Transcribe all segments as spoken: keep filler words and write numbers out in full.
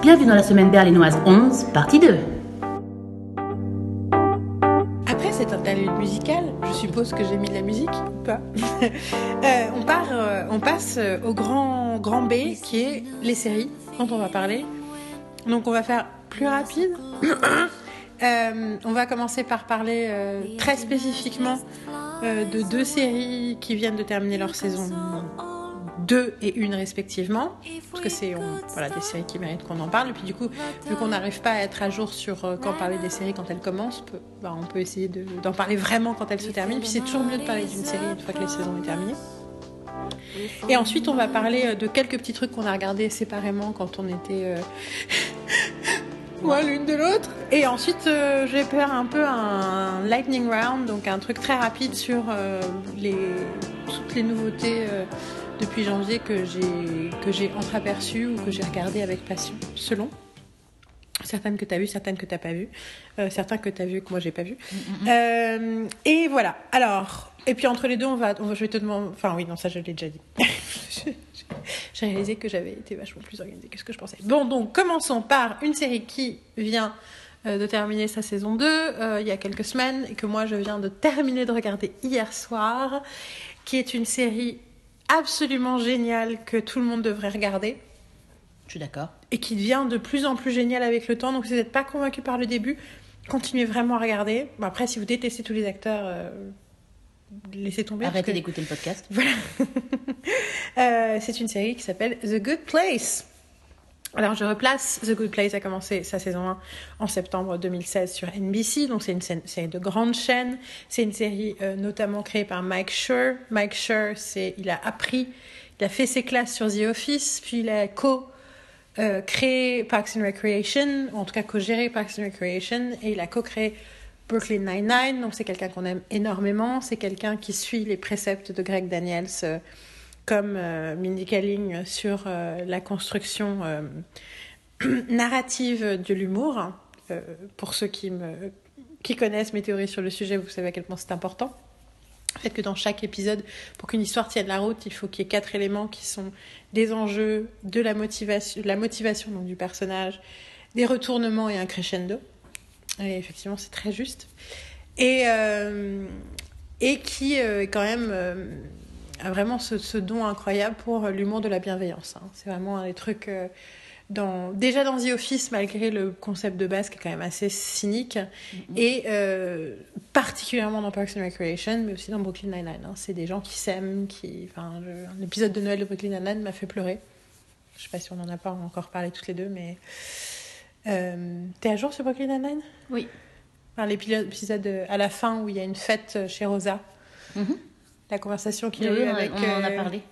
Bienvenue dans la semaine berlinoise onze, partie deux. Après cette interlude musicale, je suppose que j'ai mis de la musique ou pas euh, on, part, euh, on passe au grand, grand B, qui est les séries dont on va parler. Donc on va faire plus rapide. euh, on va commencer par parler euh, très spécifiquement euh, de deux séries qui viennent de terminer leur saison deux et une respectivement, parce que c'est on, voilà, des séries qui méritent qu'on en parle. Et puis du coup, vu qu'on n'arrive pas à être à jour sur euh, quand parler des séries quand elles commencent, peut, bah, on peut essayer de, d'en parler vraiment quand elles se terminent. Puis c'est toujours mieux de parler d'une série une fois que les saisons sont terminées. Et ensuite, on va parler de quelques petits trucs qu'on a regardés séparément quand on était euh... ouais, l'une de l'autre. Et ensuite, euh, je vais faire un peu un lightning round, donc un truc très rapide sur euh, les, toutes les nouveautés euh, depuis janvier que j'ai, que j'ai entreaperçues ou que j'ai regardées avec passion, selon. Certaines que tu as vues, certaines que tu n'as pas vues, euh, certains que tu as vues que moi j'ai pas vues. Mm-hmm. Euh, et voilà. Alors, et puis entre les deux, on va, on va, je vais te demander. Enfin, oui, non, ça je l'ai déjà dit. J'ai réalisé que j'avais été vachement plus organisée que ce que je pensais. Bon, donc commençons par une série qui vient euh, de terminer sa saison deux euh, il y a quelques semaines et que moi je viens de terminer de regarder hier soir, qui est une série absolument géniale que tout le monde devrait regarder. Je suis d'accord. Et qui devient de plus en plus génial avec le temps. Donc, si vous n'êtes pas convaincu par le début, continuez vraiment à regarder. Bon, après, si vous détestez tous les acteurs, euh, laissez tomber. Arrêtez que... d'écouter le podcast. Voilà. euh, c'est une série qui s'appelle The Good Place. Alors, je replace. The Good Place a commencé sa saison un en septembre deux mille seize sur N B C. Donc, c'est une série de grande chaîne. C'est une série euh, notamment créée par Mike Schur. Mike Schur, c'est, il a appris, il a fait ses classes sur The Office, puis il a co- Euh, créé Parks and Recreation, ou en tout cas co-géré Parks and Recreation, et il a co-créé Brooklyn Nine-Nine, donc c'est quelqu'un qu'on aime énormément, c'est quelqu'un qui suit les préceptes de Greg Daniels, euh, comme euh, Mindy Kaling sur euh, la construction euh, narrative de l'humour. Euh, pour ceux qui, me, qui connaissent mes théories sur le sujet, vous savez à quel point c'est important. Le fait que dans chaque épisode, pour qu'une histoire tienne la route, il faut qu'il y ait quatre éléments qui sont des enjeux, de la motivation, de la motivation donc, du personnage, des retournements et un crescendo. Et effectivement, c'est très juste. Et, euh, et qui, euh, quand même, euh, a vraiment ce, ce don incroyable pour l'humour de la bienveillance. Hein. C'est vraiment un des trucs... Euh, Dans, déjà dans The Office, malgré le concept de base qui est quand même assez cynique, mm-hmm. et euh, particulièrement dans Parks and Recreation, mais aussi dans Brooklyn Nine-Nine. Hein. C'est des gens qui s'aiment, qui... Enfin, le, l'épisode de Noël de Brooklyn Nine-Nine m'a fait pleurer. Je sais pas si on en a pas encore parlé toutes les deux, mais... Euh, t'es à jour sur Brooklyn Nine-Nine ? Oui. Enfin, l'épisode à la fin où il y a une fête chez Rosa. Mm-hmm. La conversation qu'il y a oui, eu on, avec... On en a parlé.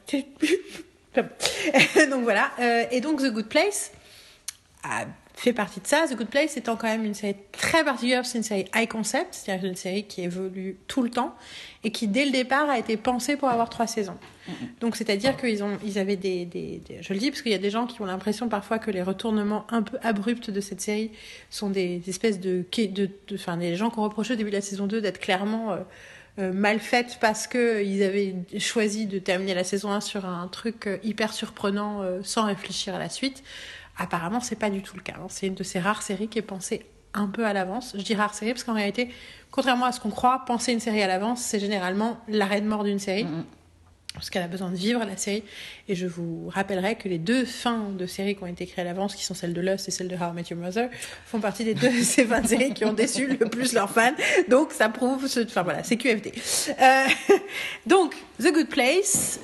donc voilà, euh, et donc The Good Place a fait partie de ça. The Good Place étant quand même une série très particulière, c'est une série high concept, c'est-à-dire une série qui évolue tout le temps et qui dès le départ a été pensée pour avoir trois saisons. Mm-hmm. Donc c'est-à-dire qu'ils ont, ils avaient des, des, des, je le dis parce qu'il y a des gens qui ont l'impression parfois que les retournements un peu abrupts de cette série sont des, des espèces de, de, de, enfin des gens qui ont reproché au début de la saison deux d'être clairement euh, Euh, mal faite parce qu'ils avaient choisi de terminer la saison un sur un truc euh, hyper surprenant euh, sans réfléchir à la suite. Apparemment, c'est pas du tout le cas. Hein. C'est une de ces rares séries qui est pensée un peu à l'avance. Je dis rare série parce qu'en réalité, contrairement à ce qu'on croit, penser une série à l'avance, c'est généralement l'arrêt de mort d'une série. Mm-hmm. Parce qu'elle a besoin de vivre la série. Et je vous rappellerai que les deux fins de séries qui ont été créées à l'avance, qui sont celles de Lost et celle de How I Met Your Mother, font partie des deux de ces fins de séries qui ont déçu le plus leurs fans. Donc ça prouve, ce... enfin voilà, c'est Q F D. Euh... Donc The Good Place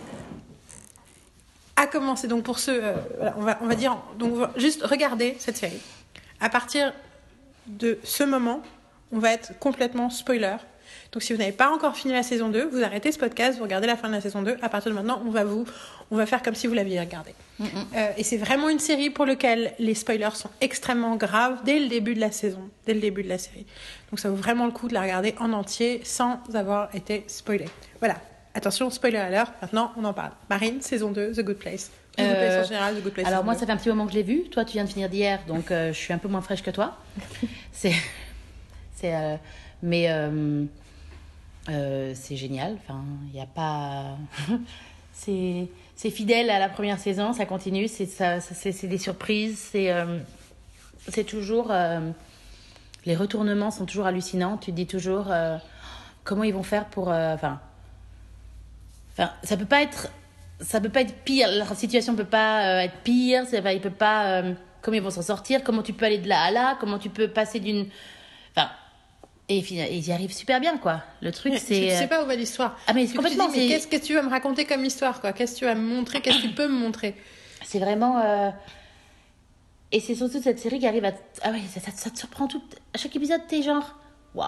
a commencé. Donc pour ceux, euh, voilà, on va on va dire, donc on va juste regarder cette série. À partir de ce moment, on va être complètement spoiler. Donc si vous n'avez pas encore fini la saison deux, vous arrêtez ce podcast, vous regardez la fin de la saison deux. À partir de maintenant, on va, vous, on va faire comme si vous l'aviez regardé. Mm-hmm. Euh, et c'est vraiment une série pour laquelle les spoilers sont extrêmement graves dès le début de la saison, dès le début de la série. Donc ça vaut vraiment le coup de la regarder en entier sans avoir été spoilé. Voilà, attention, spoiler alert, maintenant on en parle. Marine, saison deux, The Good Place. The Good Place euh, en général, The Good Place. Alors moi, deux. ça fait un petit moment que je l'ai vu. Toi, tu viens de finir d'hier, donc euh, je suis un peu moins fraîche que toi. c'est... c'est euh... Mais... Euh... Euh, c'est génial, enfin, il n'y a pas... c'est, c'est fidèle à la première saison, ça continue, c'est, ça, ça, c'est, c'est des surprises, c'est, euh, c'est toujours... Euh, les retournements sont toujours hallucinants, tu te dis toujours euh, comment ils vont faire pour... Enfin, euh, ça peut pas être... Ça peut pas être pire, la situation peut pas euh, être pire, ça, il peut pas... Euh, comment ils vont s'en sortir, comment tu peux aller de là à là, comment tu peux passer d'une... Enfin... Et ils y arrivent super bien, quoi. Le truc, mais c'est... Je sais pas où va l'histoire. Ah, mais complètement, dis, mais qu'est-ce que tu vas me raconter comme histoire, quoi? Qu'est-ce que tu vas me montrer? Qu'est-ce que tu peux me montrer? C'est vraiment... Euh... Et c'est surtout cette série qui arrive à... Ah ouais, ça, ça, ça te surprend tout... À chaque épisode, t'es genre... Waouh.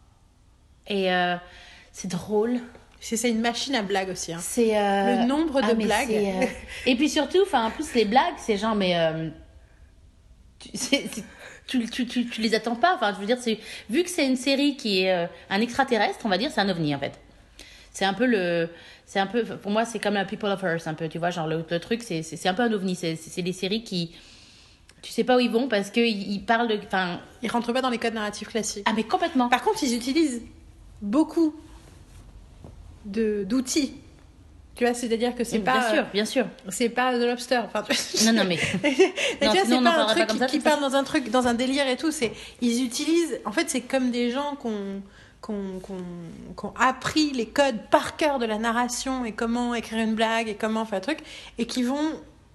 Et euh, c'est drôle. C'est, c'est une machine à blagues aussi. Hein. C'est... Euh... Le nombre de ah, blagues. Euh... Et puis surtout, enfin, en plus, les blagues, c'est genre, mais... Euh... Tu... C'est... c'est... Tu, tu, tu, tu les attends pas. Enfin, je veux dire, c'est, vu que c'est une série qui est euh, un extraterrestre, on va dire, c'est un ovni en fait. C'est un peu le, c'est un peu, pour moi, c'est comme la People of Earth un peu. Tu vois, genre le, le truc, c'est, c'est, c'est un peu un ovni. C'est, c'est, c'est des séries qui, tu sais pas où ils vont parce que ils, ils parlent de, enfin, ils rentrent pas dans les codes narratifs classiques. Ah mais complètement. Par contre, ils utilisent beaucoup de d'outils. Tu vois, c'est-à-dire que c'est bien pas... Bien sûr, bien sûr. C'est pas The Lobster. Enfin, tu... Non, non, mais... mais non, tu vois, c'est pas un truc pas qui, ça, qui part dans un truc, dans un délire et tout. C'est, ils utilisent... En fait, c'est comme des gens qu'on... Qu'on, qu'on, qu'on appris les codes par cœur de la narration et comment écrire une blague et comment faire un truc, et qui vont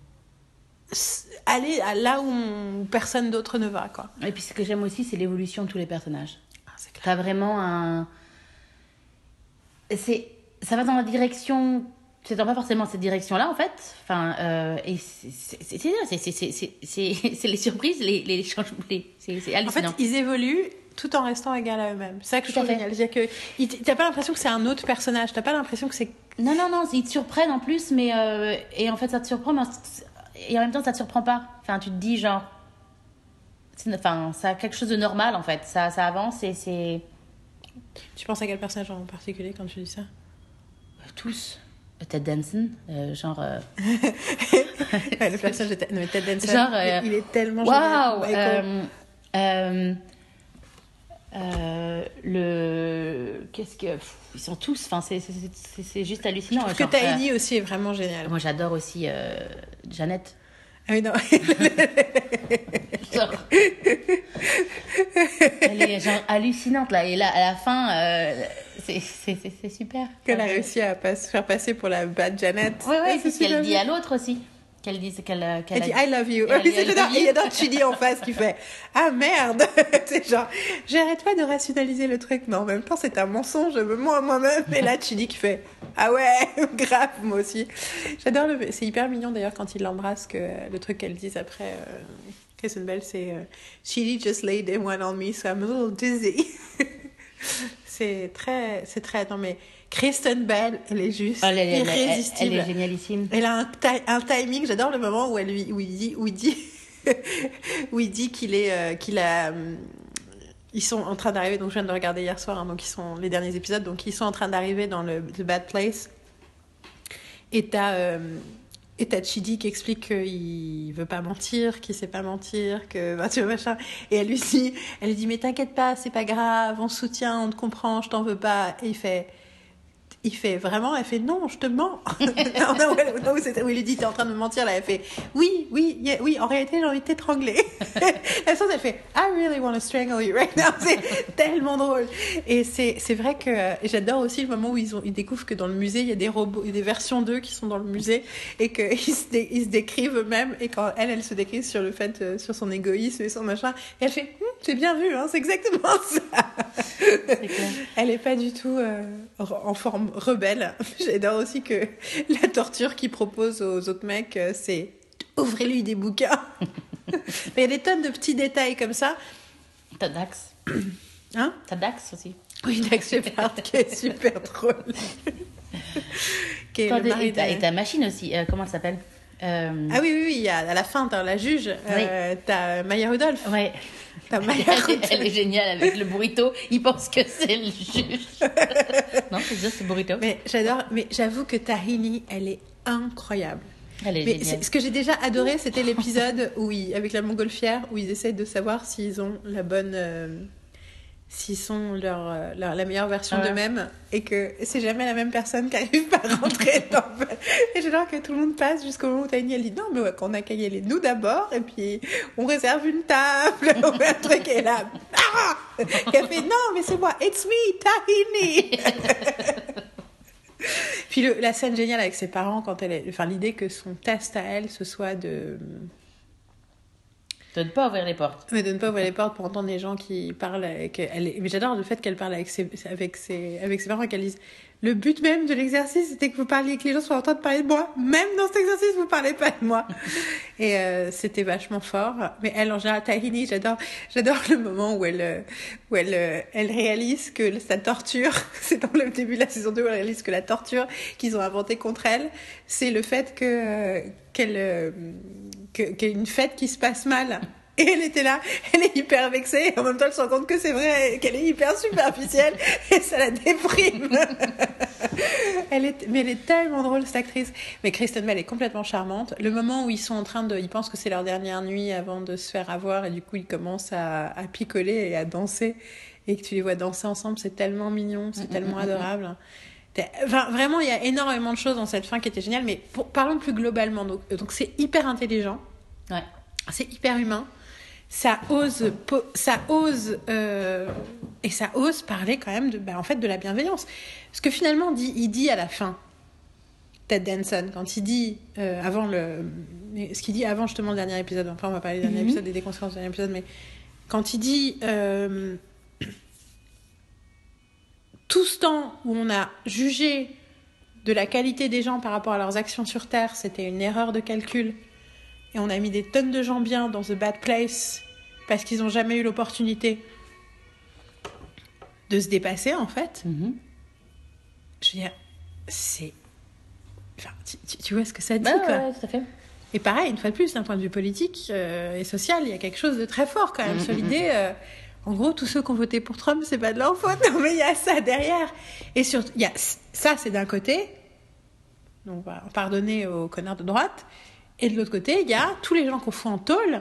aller à là où on, personne d'autre ne va, quoi. Et puis ce que j'aime aussi, c'est l'évolution de tous les personnages. Ah, c'est clair. T'as vraiment un... C'est... Ça va dans la direction... C'est dans pas forcément cette direction-là, en fait. Enfin, euh, et c'est, c'est, c'est, c'est, c'est, c'est, c'est, c'est, c'est les surprises, les, les changements, les, c'est, c'est hallucinant. En fait, ils évoluent tout en restant égal à eux-mêmes. C'est ça que tout je trouve génial. C'est-à-dire que t'as pas l'impression que c'est un autre personnage. T'as pas l'impression que c'est... Non, non, non, ils te surprennent en plus, mais... Euh, et en fait, ça te surprend, mais... Et en même temps, ça te surprend pas. Enfin, tu te dis, genre... C'est, enfin, ça a quelque chose de normal, en fait. Ça, ça avance et c'est... Tu penses à quel personnage en particulier quand tu dis ça? Tous. Ted Danson, euh, genre... Euh... ouais, le personnage de Ted, non, Ted Danson, genre, euh... il, il est tellement wow, génial. Euh, euh, euh, le... Qu'est-ce que... Pff, ils sont tous... Enfin, c'est, c'est, c'est, c'est juste hallucinant. Je trouve genre, que Tiny euh... aussi est vraiment génial. Moi, j'adore aussi euh, Jeannette. Ah oui, non. genre... Elle est genre hallucinante, là. Et là, à la fin... Euh... C'est, c'est, c'est, c'est super. Qu'elle a réussi à pas se faire passer pour la bad Janet. Oui, oui, c'est ce qu'elle dit à l'autre aussi. Qu'elle dit, qu'elle, qu'elle elle a... dit I love you. Elle, oui, c'est elle j'adore. dit... Et il y a d'autres Chili en face qui fait ah merde. C'est genre, j'arrête pas de rationaliser le truc, mais en même temps, c'est un mensonge, je me mens à moi-même. Et là, Chili qui fait ah ouais, grave, moi aussi. J'adore le. C'est hyper mignon d'ailleurs quand il l'embrasse, que le truc qu'elle dise après. Euh... Kristen Bell, c'est euh, Chili just laid one on me, so I'm a little dizzy. C'est très, c'est très, non mais Kristen Bell, elle est juste elle, elle, irrésistible. Elle, elle est génialissime. Elle a un, ta- un timing, j'adore le moment où elle lui, où il dit, où il dit, où il dit qu'il est, euh, qu'il a, euh, ils sont en train d'arriver, donc je viens de le regarder hier soir, hein, donc ils sont les derniers épisodes, donc ils sont en train d'arriver dans le The Bad Place. Et t'as, euh, et t'as Chidi qui explique qu'il veut pas mentir, qu'il sait pas mentir, que ben, tu vois, machin. Et elle lui dit, elle lui dit mais t'inquiète pas, c'est pas grave, on se soutient, on te comprend, je t'en veux pas. Et il fait, il fait vraiment, elle fait non, je te mens. non, non, non, où, où il lui dit t'es en train de me mentir là, elle fait oui, oui, yeah, oui, en réalité j'ai envie de t'étrangler. Elle sent, elle fait I really want to strangle you right now. C'est tellement drôle. Et c'est c'est vrai que et j'adore aussi le moment où ils ont ils découvrent que dans le musée il y a des robots, il y a des versions d'eux qui sont dans le musée et qu'ils se dé, ils se décrivent eux-mêmes, et quand elle elle se décrit sur le fait euh, sur son égoïsme et son machin, et elle fait hm, j'ai bien vu, hein, c'est exactement ça. C'est clair. Elle est pas du tout euh, en forme rebelle. J'adore aussi que la torture qu'il propose aux autres mecs, c'est ouvrez-lui des bouquins. Mais il y a des tonnes de petits détails comme ça. T'as Dax. Hein? T'as Dax aussi. Oui, Dax Shepard, qui est super drôle. Qui est Toi, le mari et, ta, de... et ta machine aussi, euh, comment elle s'appelle? euh... Ah oui, oui, oui, à la fin, t'as la juge, oui. euh, t'as Maya Rudolph. Ouais. T'as Maya elle, Rudolph. Elle est géniale avec le burrito. Il pense que c'est le juge. Non, c'est juste le burrito. Mais j'adore, mais j'avoue que Tahini, elle est incroyable. Elle est mais géniale. Ce que j'ai déjà adoré, c'était l'épisode où ils, avec la montgolfière, où ils essaient de savoir s'ils ont la bonne... Euh, s'ils sont leur, euh, leur, la meilleure version Ah ouais. d'eux-mêmes et que c'est jamais la même personne qui arrive à rentrer dans le... Et j'adore que tout le monde passe jusqu'au moment où Tiny elle dit non mais ouais, qu'on a qu'à y aller nous d'abord et puis on réserve une table, on met un truc et là ah et elle fait non mais c'est moi, it's me, Tiny. Puis le, la scène géniale avec ses parents quand elle est, enfin l'idée que son test à elle ce soit de De ne pas ouvrir les portes. mais de ne pas ouvrir les portes pour entendre les gens qui parlent avec elle. Mais j'adore le fait qu'elle parle avec ses, avec ses, avec ses parents et qu'elle dise le but même de l'exercice c'était que vous parliez, que les gens soient en train de parler de moi. Même dans cet exercice vous parlez pas de moi. Et euh, c'était vachement fort. Mais elle en général, Tahini, j'adore, j'adore le moment où elle, où elle, elle réalise que sa torture, c'est dans le début de la saison deux où elle réalise que la torture qu'ils ont inventée contre elle, c'est le fait que qu'elle que, qu'il y a une fête qui se passe mal. Et elle était là, elle est hyper vexée, et en même temps elle se rend compte que c'est vrai, qu'elle est hyper superficielle, et ça la déprime. elle est, mais elle est tellement drôle cette actrice. Mais Kristen Bell est complètement charmante. Le moment où ils sont en train de, ils pensent que c'est leur dernière nuit avant de se faire avoir, et du coup ils commencent à, à picoler et à danser, et que tu les vois danser ensemble, c'est tellement mignon, c'est tellement adorable. Enfin, vraiment, il y a énormément de choses dans cette fin qui étaient géniales, mais pour, parlons plus globalement. Donc, donc c'est hyper intelligent, Ouais. c'est hyper humain, ça ose, ça ose euh, et ça ose parler quand même de, bah, en fait, de la bienveillance. Parce que finalement, dit, il dit à la fin, Ted Danson, quand il dit euh, avant le, ce qu'il dit avant justement le dernier épisode. Enfin, on va parler du dernier mm-hmm. épisode, des déconsequences du dernier épisode, mais quand il dit euh, tout ce temps où on a jugé de la qualité des gens par rapport à leurs actions sur Terre, c'était une erreur de calcul. Et on a mis des tonnes de gens bien dans The Bad Place parce qu'ils n'ont jamais eu l'opportunité de se dépasser, en fait. Mm-hmm. Je veux dire, c'est... Enfin, tu, tu, tu vois ce que ça dit, bah, quoi. Ouais, tout à fait. Et pareil, une fois de plus, d'un point de vue politique euh, et social, il y a quelque chose de très fort, quand même, mm-hmm. sur l'idée... Euh, en gros, tous ceux qui ont voté pour Trump, c'est pas de leur faute. Non, mais il y a ça derrière. Et surtout, il y a... ça, c'est d'un côté. Donc, on va pardonner aux connards de droite. Et de l'autre côté, il y a tous les gens qu'on fout en tôle.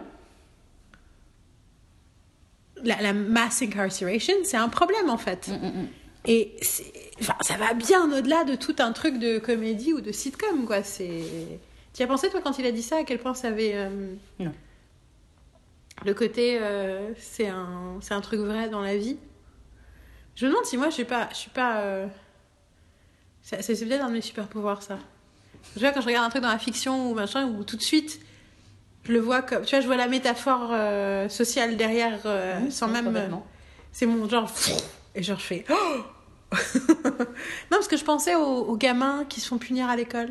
La, la mass incarceration, c'est un problème, en fait. Mm-mm. Et c'est, enfin, ça va bien au-delà de tout un truc de comédie ou de sitcom, quoi. C'est... Tu as pensé, toi, quand il a dit ça, à quel point ça avait... Euh... Non. Le côté, euh, c'est, un, c'est un truc vrai dans la vie. Je me demande si moi, je suis pas... Je suis pas euh... c'est, c'est peut-être un de mes super-pouvoirs, ça. Tu vois, quand je regarde un truc dans la fiction ou machin, où tout de suite, je le vois comme... Tu vois, je vois la métaphore euh, sociale derrière, euh, mmh, sans même... Euh, c'est mon genre... Et genre, je fais... Oh non, parce que je pensais aux, aux gamins qui se font punir à l'école.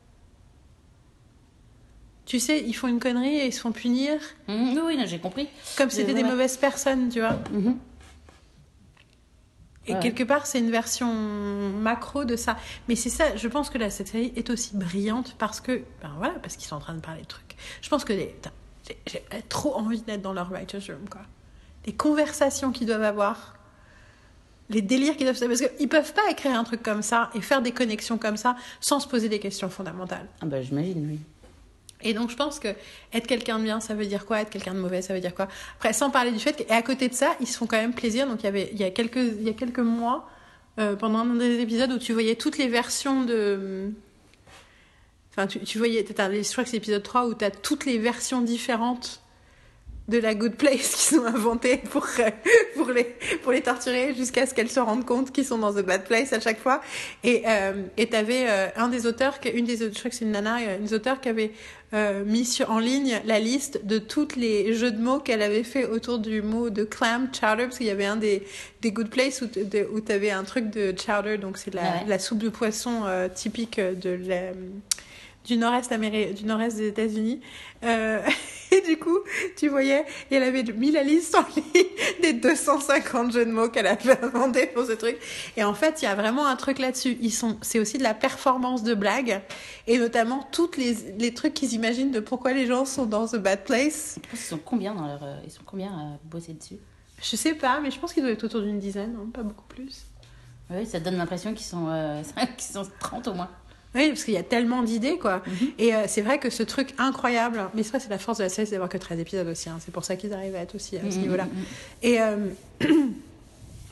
Tu sais, ils font une connerie et ils se font punir. Mmh, oui, non, j'ai compris. Comme si c'était des mauvaises personnes, tu vois. Mmh. Et ouais. Quelque part, c'est une version macro de ça. Mais c'est ça, je pense que là, cette série est aussi brillante parce que, ben voilà, parce qu'ils sont en train de parler de trucs. Je pense que les, j'ai, j'ai trop envie d'être dans leur writer's room, quoi. Les conversations qu'ils doivent avoir, les délires qu'ils doivent faire, parce qu'ils peuvent pas écrire un truc comme ça et faire des connexions comme ça sans se poser des questions fondamentales. Ah bah, j'imagine, oui. Et donc, je pense que être quelqu'un de bien, ça veut dire quoi? Être quelqu'un de mauvais, ça veut dire quoi? Après, sans parler du fait qu'à côté de ça, ils se font quand même plaisir. Donc, il y avait, il y a quelques, il y a quelques mois, euh, pendant un des épisodes où tu voyais toutes les versions de... Enfin, tu, tu voyais... Je crois que c'est l'épisode trois où tu as toutes les versions différentes de la Good Place qui sont inventées pour, pour, les, pour les torturer jusqu'à ce qu'elles se rendent compte qu'ils sont dans The Bad Place à chaque fois. Et euh, et t'avais euh, un des auteurs, une des, je crois que c'est une nana, une des auteurs qui avait euh, mis sur, en ligne la liste de tous les jeux de mots qu'elle avait fait autour du mot de clam chowder, parce qu'il y avait un des, des Good Place où, de, où t'avais un truc de chowder, donc c'est la, ouais. la soupe de poisson euh, typique de la... du nord-est Amérique, du nord-est des États-Unis. Euh, et du coup, tu voyais, et elle avait mis la liste en ligne des deux cent cinquante jeux de mots qu'elle avait inventés pour ce truc. Et en fait, il y a vraiment un truc là-dessus. Ils sont, c'est aussi de la performance de blagues, et notamment toutes les, les trucs qu'ils imaginent de pourquoi les gens sont dans The Bad Place. Ils sont combien dans leur, ils sont combien à bosser dessus? Je sais pas, mais je pense qu'ils doivent être autour d'une dizaine, hein, pas beaucoup plus. Oui, ça donne l'impression qu'ils sont, euh, qu'ils sont trente au moins. Oui, parce qu'il y a tellement d'idées, quoi. Mm-hmm. Et euh, c'est vrai que ce truc incroyable... Mais c'est vrai, c'est la force de la série, c'est d'avoir que treize épisodes aussi. Hein. C'est pour ça qu'ils arrivent à être aussi à ce mm-hmm. niveau-là. Et, euh...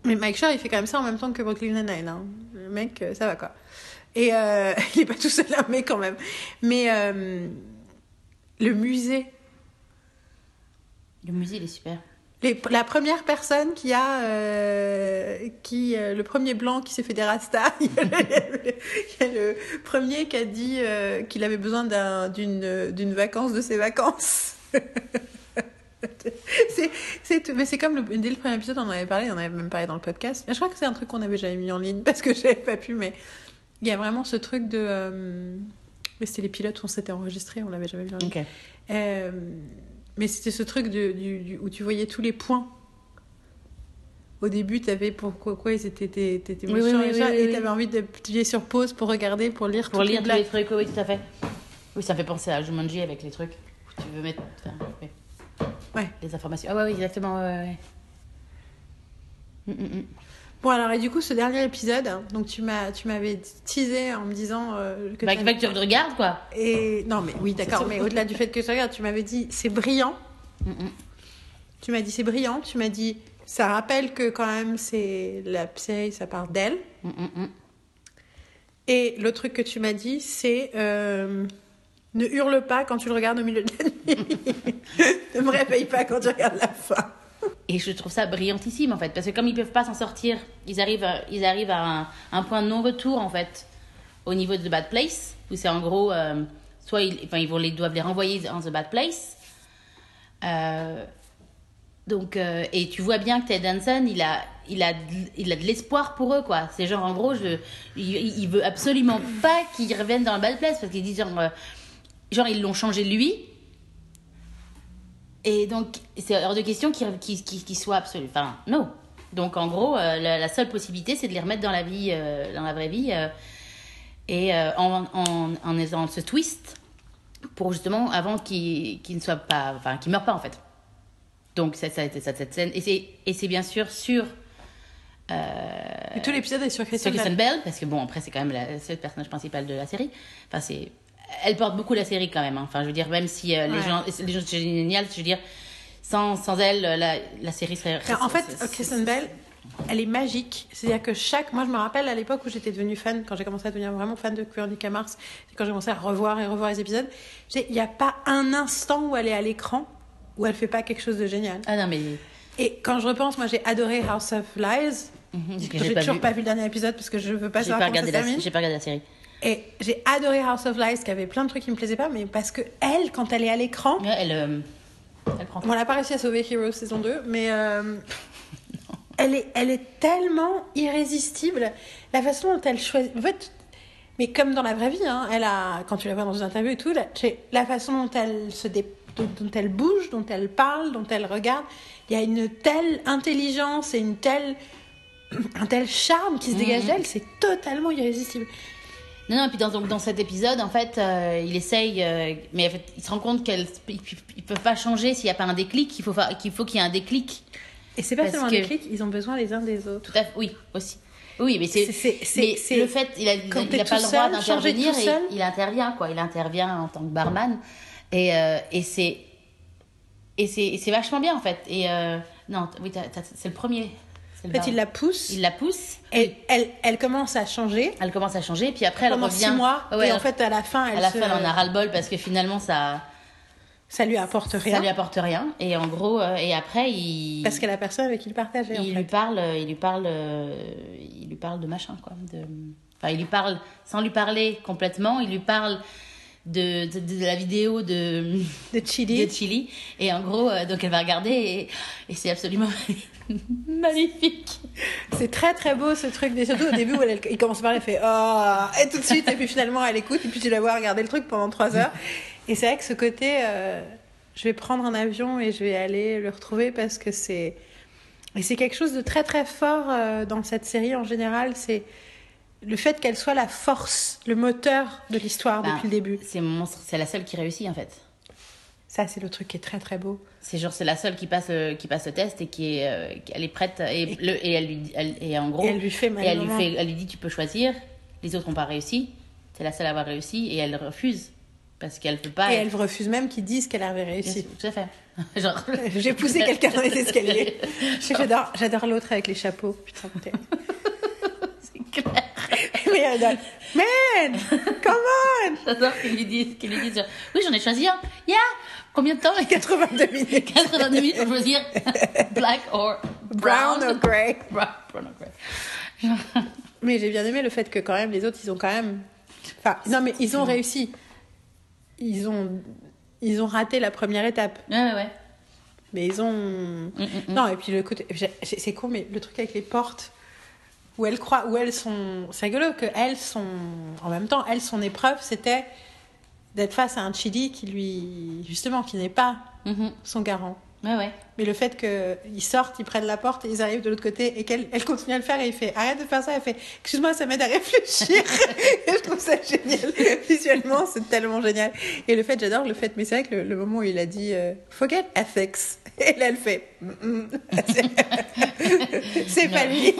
Mais Mike Schur, il fait quand même ça en même temps que Brooklyn Nine-Nine. Hein. Le mec, ça va quoi. Et euh, il est pas tout seul là, mais quand même. Mais euh, le musée. Le musée, il est super. Les, la première personne qui a, euh, qui, euh, le premier blanc qui s'est fait des rastas, il y a le, il y a le premier qui a dit euh, qu'il avait besoin d'un, d'une, d'une vacance de ses vacances. c'est, c'est tout. Mais c'est comme le, dès le premier épisode, on en avait parlé, on avait même parlé dans le podcast. Je crois que c'est un truc qu'on avait jamais mis en ligne parce que j'avais pas pu, mais il y a vraiment ce truc de. Euh, mais c'était les pilotes où on s'était enregistré, on l'avait jamais mis en ligne. Ok. Euh, mais c'était ce truc de, du, du, où tu voyais tous les points. Au début, tu avais pourquoi quoi ils étaient, t'étais Oui, méchants oui, et oui, ça, oui, et oui. tu avais envie de appuyer sur pause pour regarder, pour lire Pour toutes lire les tous les blagues. trucs, oui, tout à fait. Oui, ça me fait penser à Jumanji avec les trucs où tu veux mettre enfin, oui. Ouais. Les informations. Ah ouais, oui, exactement. Ouais, ouais. Mm, mm, mm. Bon, alors, et du coup, ce dernier épisode, donc tu, m'as, tu m'avais teasé en me disant euh, que Bah, tu que tu regardes, quoi. Et non, mais oui, d'accord, mais au-delà du fait que tu regardes, tu m'avais dit c'est brillant. Mm, mm. Tu m'as dit c'est brillant. Tu m'as dit ça rappelle que quand même c'est la série, ça part d'elle. Mm, mm, mm. Et le truc que tu m'as dit, c'est euh, ne hurle pas quand tu le regardes au milieu de la nuit. Ne me réveille pas quand tu regardes la fin. Et je trouve ça brillantissime, en fait. Parce que comme ils peuvent pas s'en sortir, ils arrivent à, ils arrivent à un, un point de non-retour, en fait, au niveau de The Bad Place, où c'est en gros, euh, soit ils, enfin, ils vont les, doivent les renvoyer en The Bad Place. Euh, donc, euh, et tu vois bien que Ted Danson, il a, il a, il a de l'espoir pour eux, quoi. C'est genre, en gros, je, il, il veut absolument pas qu'ils reviennent dans la Bad Place, parce qu'il dit genre, euh, genre, ils l'ont changé lui. Et donc, c'est hors de question qu'il qu'il, qu'il, qu'il soit absolu. Enfin, non. Donc, en gros, euh, la, la seule possibilité, c'est de les remettre dans la vie, euh, dans la vraie vie, euh, et euh, en, en, en ayant ce twist pour justement, avant qu'ils, qu'ils ne soient pas, enfin, qu'ils meurent pas en fait. Donc, ça, ça a été ça, cette scène, et c'est, et c'est bien sûr sur. Euh, Et tout l'épisode est sur Kristen, sur Kristen Bell. Bell, parce que bon, après, c'est quand même la, c'est le personnage principal de la série. Enfin, c'est. Elle porte beaucoup la série quand même. Hein. Enfin, je veux dire, même si euh, les Ouais. gens, les gens, c'est génial. Je veux dire, sans, sans elle, la, la série serait. Enfin, en fait, c'est- c'est- Kristen Bell, elle est magique. C'est-à-dire que chaque. Moi, je me rappelle à l'époque où j'étais devenue fan, quand j'ai commencé à devenir vraiment fan de Veronica Mars, c'est quand j'ai commencé à revoir et revoir les épisodes. Il n'y a pas un instant où elle est à l'écran où elle fait pas quelque chose de génial. Ah non, mais. Et quand je repense, moi, j'ai adoré House of Lies. Mhm, que J'ai, j'ai pas toujours vu. pas vu le dernier épisode parce que je veux pas J'ai pas, savoir comment ça regardé se la, termine. j'ai pas regardé la série. Et j'ai adoré House of Lies, qui avait plein de trucs qui me plaisaient pas, mais parce que elle, quand elle est à l'écran, Ouais, elle, euh, elle prend. bon, on n'a pas réussi à sauver Heroes saison deux, mais euh, elle, est, elle est tellement irrésistible. La façon dont elle choisit. En fait, mais comme dans la vraie vie, hein, elle a, quand tu la vois dans une interview et tout, la, la façon dont elle se dé, dont, dont elle bouge, dont elle parle, dont elle regarde, il y a une telle intelligence et une telle, un tel charme qui se dégage d'elle, c'est totalement irrésistible. Non, non, et puis dans, donc, dans cet épisode, en fait, euh, il essaye, euh, mais en fait, il se rend compte qu'ils ne peuvent pas changer s'il n'y a pas un déclic, qu'il faut, fa- qu'il faut qu'il y ait un déclic. Et c'est pas Parce seulement que- un déclic, ils ont besoin les uns des autres. Tout à fait, oui, aussi. Oui, mais c'est, C'est- c'est- c'est- mais c'est- le fait, il a, quand il t'es a pas tout le droit seul, changer d'intervenir tout et seul. il intervient, quoi. Il intervient en tant que barman. Et, euh, et c'est, et c'est, et c'est vachement bien, en fait. Et, euh, non, oui, t'as- t'as- c'est le premier. C'est En le fait, il bar- la pousse, il la pousse. et elle, elle commence à changer Elle commence à changer, puis après, elle pendant revient. six mois, Ouais, et elle- en fait, à la fin, elle à la se- fin, elle en a ras-le-bol parce que finalement, ça, ça lui apporte rien. ça lui apporte rien. Et en gros, euh, et après, il. Parce qu'elle a personne avec qui le partager, en il fait. lui parle il lui parle euh, il lui parle de machin quoi de enfin il lui parle sans lui parler complètement, il lui parle de, de, de la vidéo de De Chili. de Chili et en gros euh, donc elle va regarder et, et c'est absolument magnifique. C'est très très beau ce truc, et surtout au début où elle, il commence à parler, elle fait oh, et tout de suite, et puis finalement elle écoute, et puis tu la vois regarder le truc pendant trois heures. Et c'est vrai que ce côté, euh, je vais prendre un avion et je vais aller le retrouver parce que c'est. Et c'est quelque chose de très très fort euh, dans cette série en général, c'est le fait qu'elle soit la force, le moteur de l'histoire Ben, depuis le début. c'est mon monstre, c'est la seule qui réussit en fait. Ça, c'est le truc qui est très très beau. C'est genre c'est la seule qui passe le, qui passe le test et qui est euh, qui- elle est prête et, Et- le, et elle lui elle, et en gros Et elle lui fait mal et elle au lui moment. fait elle lui dit tu peux choisir, les autres n'ont pas réussi, c'est la seule à avoir réussi et elle refuse. Parce qu'elle peut pas. Et être... elle refuse même qu'ils disent qu'elle avait réussi. Tout à fait. Genre... J'ai poussé quelqu'un dans les escaliers. J'adore, j'adore l'autre avec les chapeaux. Putain, t'es... C'est clair. Mais elle donne, man, come on. J'adore qu'ils lui disent, qu'ils lui disent genre, oui, j'en ai choisi un. Yeah. Combien de temps? quatre-vingt-deux minutes. quatre-vingt-deux minutes pour choisir black or brown. Brown or grey. Brown, brown or grey. Mais j'ai bien aimé le fait que quand même les autres, ils ont quand même... Enfin, non, mais ils ont réussi. Ils ont, ils ont raté la première étape. Ouais, ouais, ouais. Mais ils ont... Mm, mm, mm. Non, et puis le côté... C'est con, mais le truc avec les portes, où elles croient, où elles sont... C'est rigolo qu'elles sont... En même temps, elles, son épreuve, c'était d'être face à un Chidi qui lui... Justement, qui n'est pas Mm-hmm. son garant. Ouais, ouais. Mais le fait qu'ils sortent, ils prennent la porte et ils arrivent de l'autre côté et qu'elle elle continue à le faire et il fait arrête de faire ça, elle fait excuse-moi, ça m'aide à réfléchir. Et je trouve ça génial. Visuellement, c'est tellement génial. Et le fait, j'adore le fait, mais c'est vrai que le, le moment où il a dit euh, forget ethics, et là elle fait mm-mm. c'est, c'est pas lui.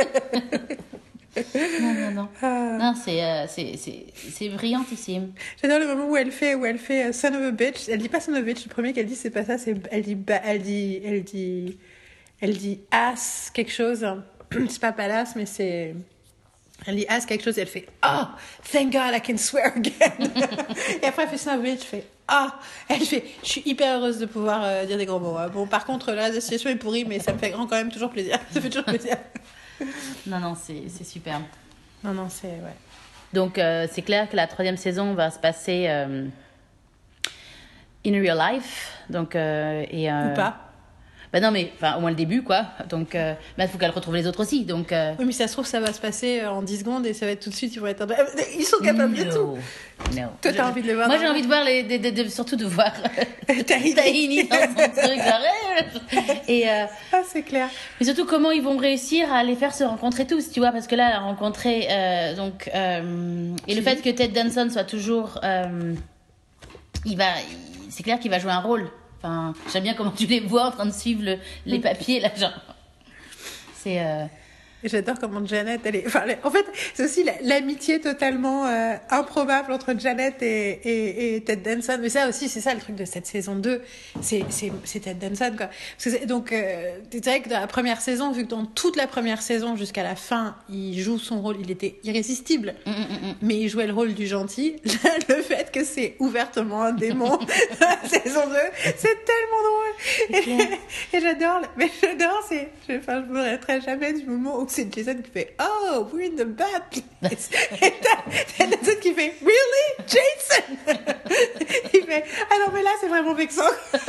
Non, non, non. Ah. Non, c'est, euh, c'est, c'est, c'est brillantissime. J'adore le moment où elle fait, où elle fait euh, son of a bitch. Elle dit pas son of a bitch. Le premier qu'elle dit, c'est pas ça. C'est, elle dit, ba- elle dit, elle dit, elle dit ass quelque chose. C'est pas palace, mais c'est, elle dit ass quelque chose. Et elle fait, oh, thank God I can swear again. Et après elle fait son of a bitch. Elle fait, ah, elle fait, je suis hyper heureuse de pouvoir euh, dire des gros mots. Hein. Bon, par contre, là, la situation est pourrie, mais ça me fait grand quand même toujours plaisir. Ça fait toujours plaisir. Non, non, c'est, c'est superbe. Non, non, c'est ouais. Donc, euh, c'est clair que la troisième saison va se passer euh, in real life. Donc, euh, et, euh, Ou pas. Ben non, mais enfin, au moins le début, quoi. Donc, euh, ben, il faut qu'elle retrouve les autres aussi. Donc, euh... Oui, mais ça se trouve, ça va se passer en dix secondes et ça va être tout de suite, ils vont être... Ils sont capables de tout. No. Toi, t'as envie de les voir. Moi, j'ai envie de voir, les, de, de, de, surtout de voir Tahini. Tahini dans son truc. Genre... Et, euh... Ah, c'est clair. Mais surtout, comment ils vont réussir à les faire se rencontrer tous, tu vois. Parce que là, elle a rencontré... Euh, donc, euh... Et le fait que Ted Danson soit toujours... Euh... Il va... C'est clair qu'il va jouer un rôle. Enfin, j'aime bien comment tu les vois en train de suivre le, les papiers, là, genre... C'est... Euh... Et j'adore comment Janet, elle est... Enfin, en fait, c'est aussi la, l'amitié totalement euh, improbable entre Janet et, et, et Ted Danson. Mais ça aussi, c'est ça le truc de cette saison deux. C'est, c'est, c'est Ted Danson, quoi. Parce que c'est, donc, euh, c'est vrai que dans la première saison, vu que dans toute la première saison, jusqu'à la fin, il joue son rôle, il était irrésistible. Mm, mm, mm. Mais il jouait le rôle du gentil. Là, le fait que c'est ouvertement un démon, la saison deux, c'est tellement drôle. Et, et j'adore, mais j'adore, c'est... Je, enfin, je me arrêterai jamais du moment où c'est Jason qui fait oh we're in the bad place et t'as Jason qui fait really Jason. Il fait ah non mais là c'est vraiment vexant.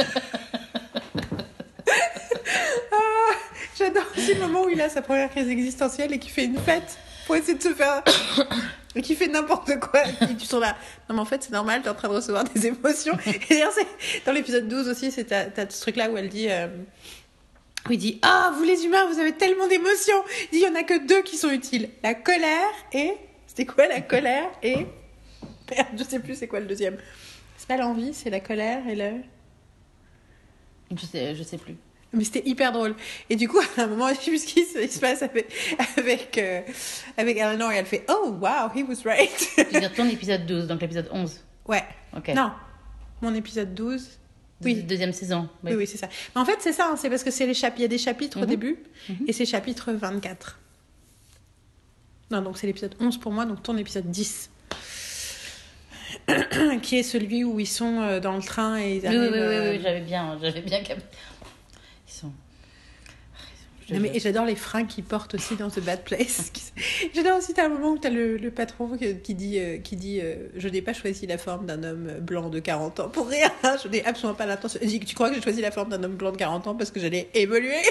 Ah, j'adore aussi le moment où il a sa première crise existentielle et qui fait une fête pour essayer de se faire et qui fait n'importe quoi et tu sens là non mais en fait c'est normal, t'es en train de recevoir des émotions. Et d'ailleurs c'est dans l'épisode douze aussi, c'est t'as, t'as ce truc là où elle dit euh, où il dit « Ah, vous les humains, vous avez tellement d'émotions !» Il dit « Il n'y en a que deux qui sont utiles. La colère et... » C'était quoi la colère et... Merde, je sais plus c'est quoi le deuxième. C'est pas l'envie, c'est la colère et le... Je sais, je sais plus. Mais c'était hyper drôle. Et du coup, à un moment, je sais plus ce qui se, il se passe avec, avec, euh, avec Eleanor et elle fait « Oh, wow, he was right. » Tu veux dire ton épisode douze, donc l'épisode onze. Ouais. Ok. Non, mon épisode douze... Oui. Deuxième saison. Oui, oui, oui c'est ça. Mais en fait, c'est ça, hein, c'est parce que c'est les chapitres, il y a des chapitres mm-hmm. au début, mm-hmm. et c'est chapitre vingt-quatre. Non, donc c'est l'épisode onze pour moi, donc ton épisode dix. Qui est celui où ils sont dans le train et ils arrivent... Oui, oui, oui, oui, oui, j'avais bien, j'avais bien capté. Ils sont... Non, mais, et j'adore les fringues qu'ils portent aussi dans The Bad Place. J'adore aussi, t'as un moment où t'as le, le patron qui dit, euh, qui dit euh, je n'ai pas choisi la forme d'un homme blanc de quarante ans pour rien. Je n'ai absolument pas l'intention. Il dit, tu crois que j'ai choisi la forme d'un homme blanc de quarante ans parce que j'allais évoluer?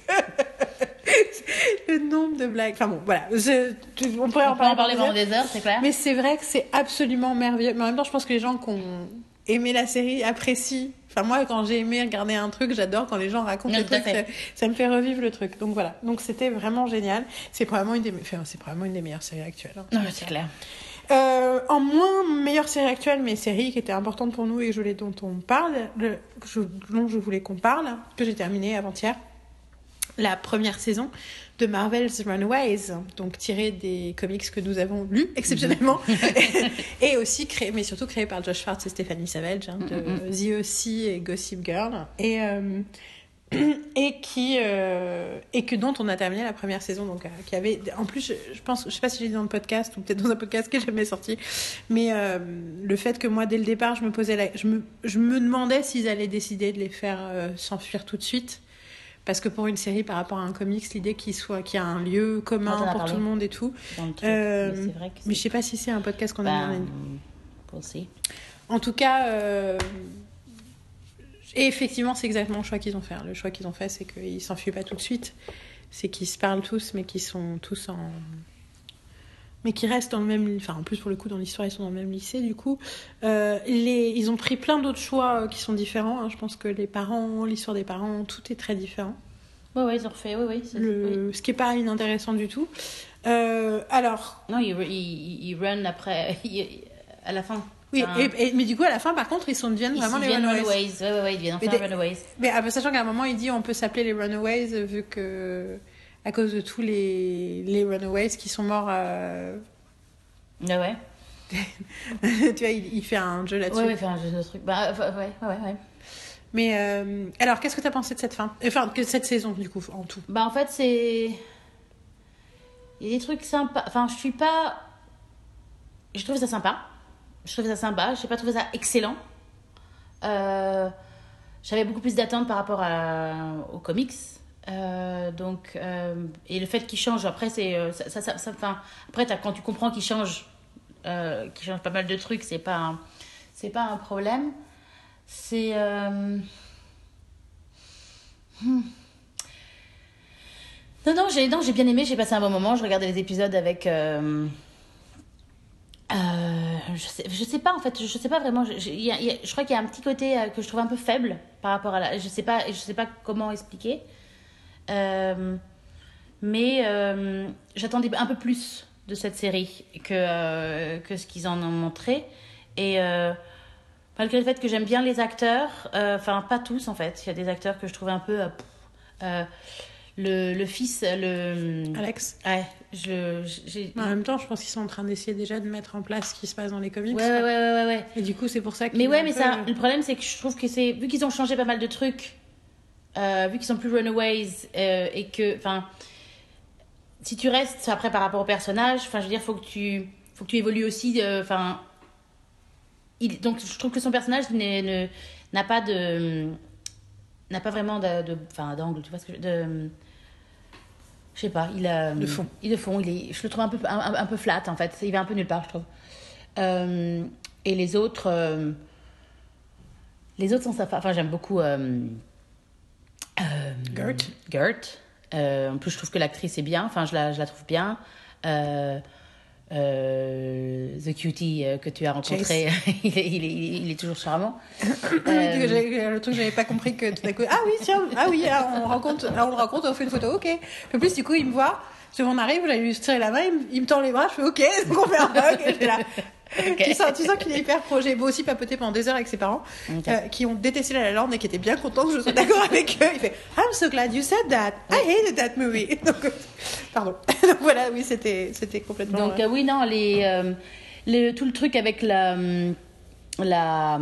Le nombre de blagues. Enfin bon, voilà. Je, tu, on pourrait on en parler, parler pendant des heures, c'est clair. Mais c'est vrai que c'est absolument merveilleux. Mais en même temps, je pense que les gens qui ont aimé la série apprécient. Enfin, moi, quand j'ai aimé regarder un truc, j'adore quand les gens racontent non, le truc. Ça, ça me fait revivre le truc. Donc voilà. Donc c'était vraiment génial. C'est probablement une des, enfin, c'est probablement une des meilleures séries actuelles. Hein. Non, c'est clair. Euh, en moins meilleure série actuelle, mais série qui était importante pour nous et je voulais, dont on parle, le, je, dont je voulais qu'on parle, que j'ai terminé avant-hier, la première saison de Marvel's Runaways, donc tirée des comics que nous avons lus exceptionnellement, et aussi créé, mais surtout créé par Josh Schwartz et Stephanie Savage, hein, de mm-hmm. The O C et Gossip Girl, et euh, et qui euh, et que dont on a terminé la première saison, donc euh, qui avait en plus je, je pense, je sais pas si j'ai dit dans le podcast ou peut-être dans un podcast qui est jamais sorti, mais euh, le fait que moi dès le départ je me posais la, je me je me demandais s'ils allaient décider de les faire euh, s'enfuir tout de suite, parce que pour une série par rapport à un comics, l'idée qu'il soit qu'il y a un lieu commun pour parlé. Tout le monde et tout, euh, mais, c'est vrai que c'est... mais je sais pas si c'est un podcast qu'on a ben, aussi. En tout cas euh, et effectivement, c'est exactement le choix qu'ils ont fait. Le choix qu'ils ont fait, c'est qu'ils ne s'enfuient pas tout de suite. C'est qu'ils se parlent tous, mais qu'ils sont tous en... Mais qu'ils restent dans le même... Enfin, en plus, pour le coup, dans l'histoire, ils sont dans le même lycée, du coup. Euh, les... Ils ont pris plein d'autres choix qui sont différents. Hein. Je pense que les parents, l'histoire des parents, tout est très différent. Oui, oui, ils ont refait, oui, oui. C'est... Le... oui. Ce qui n'est pas inintéressant du tout. Euh, alors... Non, ils il, il run après... à la fin... Oui, enfin... et, et, mais du coup, à la fin, par contre, ils sont, deviennent ils vraiment les Runaways. Runaways. Oui, oui, oui, ils deviennent enfin des... Runaways. Mais ah, sachant qu'à un moment, il dit on peut s'appeler les Runaways vu que... à cause de tous les, les Runaways qui sont morts... Euh... Ah ouais. Tu vois, il, il fait un jeu là-dessus. Oui, il fait un jeu de truc. Bah, ouais, ouais, ouais. Mais euh... alors, qu'est-ce que tu as pensé de cette fin? Enfin, de cette saison, du coup, en tout. Bah, en fait, c'est... Il y a des trucs sympas. Enfin, je suis pas... Je trouve ça sympa. Je trouvais ça sympa, je n'ai pas trouvé ça excellent. Euh, j'avais beaucoup plus d'attentes par rapport à, aux comics. Euh, donc, euh, et le fait qu'il change, après, c'est, ça, ça, ça, ça, enfin, après quand tu comprends qu'il change, euh, qu'il change pas mal de trucs, c'est pas un, c'est pas un problème. C'est... Euh... Hmm. Non, non, j'ai, non, j'ai bien aimé, j'ai passé un bon moment. Je regardais les épisodes avec... Euh... Euh, je sais, je sais pas en fait, je sais pas vraiment. Je, je, y a, y a, je crois qu'il y a un petit côté euh, que je trouve un peu faible par rapport à la. Je sais pas, je sais pas comment expliquer. Euh, mais euh, j'attendais un peu plus de cette série que euh, que ce qu'ils en ont montré. Et euh, malgré le fait que j'aime bien les acteurs, enfin euh, pas tous en fait. Il y a des acteurs que je trouve un peu. Euh, euh, Le, le fils, le... Alex. Ouais, je... J'ai... En même temps, je pense qu'ils sont en train d'essayer déjà de mettre en place ce qui se passe dans les comics. Ouais, ouais, ouais, ouais, ouais. Et du coup, c'est pour ça que... Mais ouais, mais peu... ça, le problème, c'est que je trouve que c'est... Vu qu'ils ont changé pas mal de trucs, euh, vu qu'ils sont plus Runaways, euh, et que... Enfin, si tu restes, après, par rapport au personnage, enfin, je veux dire, faut que tu... Faut que tu évolues aussi, enfin... Euh, donc, je trouve que son personnage n'est, ne, n'a pas de... N'a pas vraiment de... de enfin, d'angle, tu vois ce que je... De, je sais pas, il a... De fond. Il de fond, il est... Je le trouve un peu, un, un peu flat, en fait. Il va un peu nulle part, je trouve. Euh, et les autres... Euh, les autres sont sympas. Enfin, j'aime beaucoup... Euh, euh, Gert. Gert. Euh, en plus, je trouve que l'actrice est bien. Enfin, je la, je la trouve bien. Euh, euh, The Cutie euh, que tu as rencontré, il, est, il, est, il est toujours charmant. euh, le truc que j'avais pas compris que tout d'un coup, ah oui, tiens, ah oui, ah, on rencontre, ah, on le rencontre, on fait une photo, ok. En plus, du coup, il me voit, je on arrive, j'allais lui tirer la main, il me, il me tend les bras, je fais ok, donc on fait un hug, et j'étais là. Okay. Tu, sens, tu sens qu'il est hyper projet. Beau aussi papoté pendant des heures avec ses parents, okay. euh, qui ont détesté La La Land et qui étaient bien contents que je sois d'accord avec eux. Il fait I'm so glad you said that. I hated that movie. Donc, pardon. Donc voilà, oui, c'était, c'était complètement. Donc euh, oui, non, les, euh, les, tout le truc avec la, la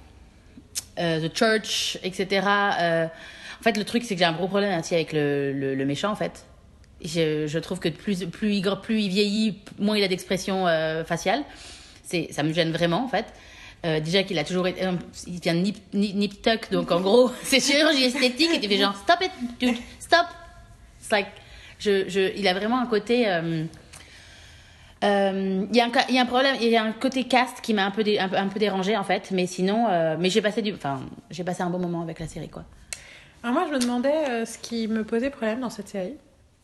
euh, the church, et cetera. Euh, en fait, le truc, c'est que j'ai un gros problème aussi avec le, le, le méchant, en fait. Je, je trouve que plus, plus, il, plus il vieillit, moins il a d'expression euh, faciale. C'est, ça me gêne vraiment, en fait. Euh, déjà qu'il a toujours été... Euh, il vient de Nip, Nip, Nip Tuck, donc en gros, c'est chirurgie esthétique. Et tu fais genre, stop it, dude, stop. It's like... Je, je, il a vraiment un côté... Euh, euh, il, y a un, il y a un problème, il y a un côté cast qui m'a un peu, dé, un, un peu dérangé, en fait. Mais sinon... Euh, mais j'ai passé, du, enfin, j'ai passé un bon moment avec la série, quoi. Alors moi, je me demandais euh, ce qui me posait problème dans cette série.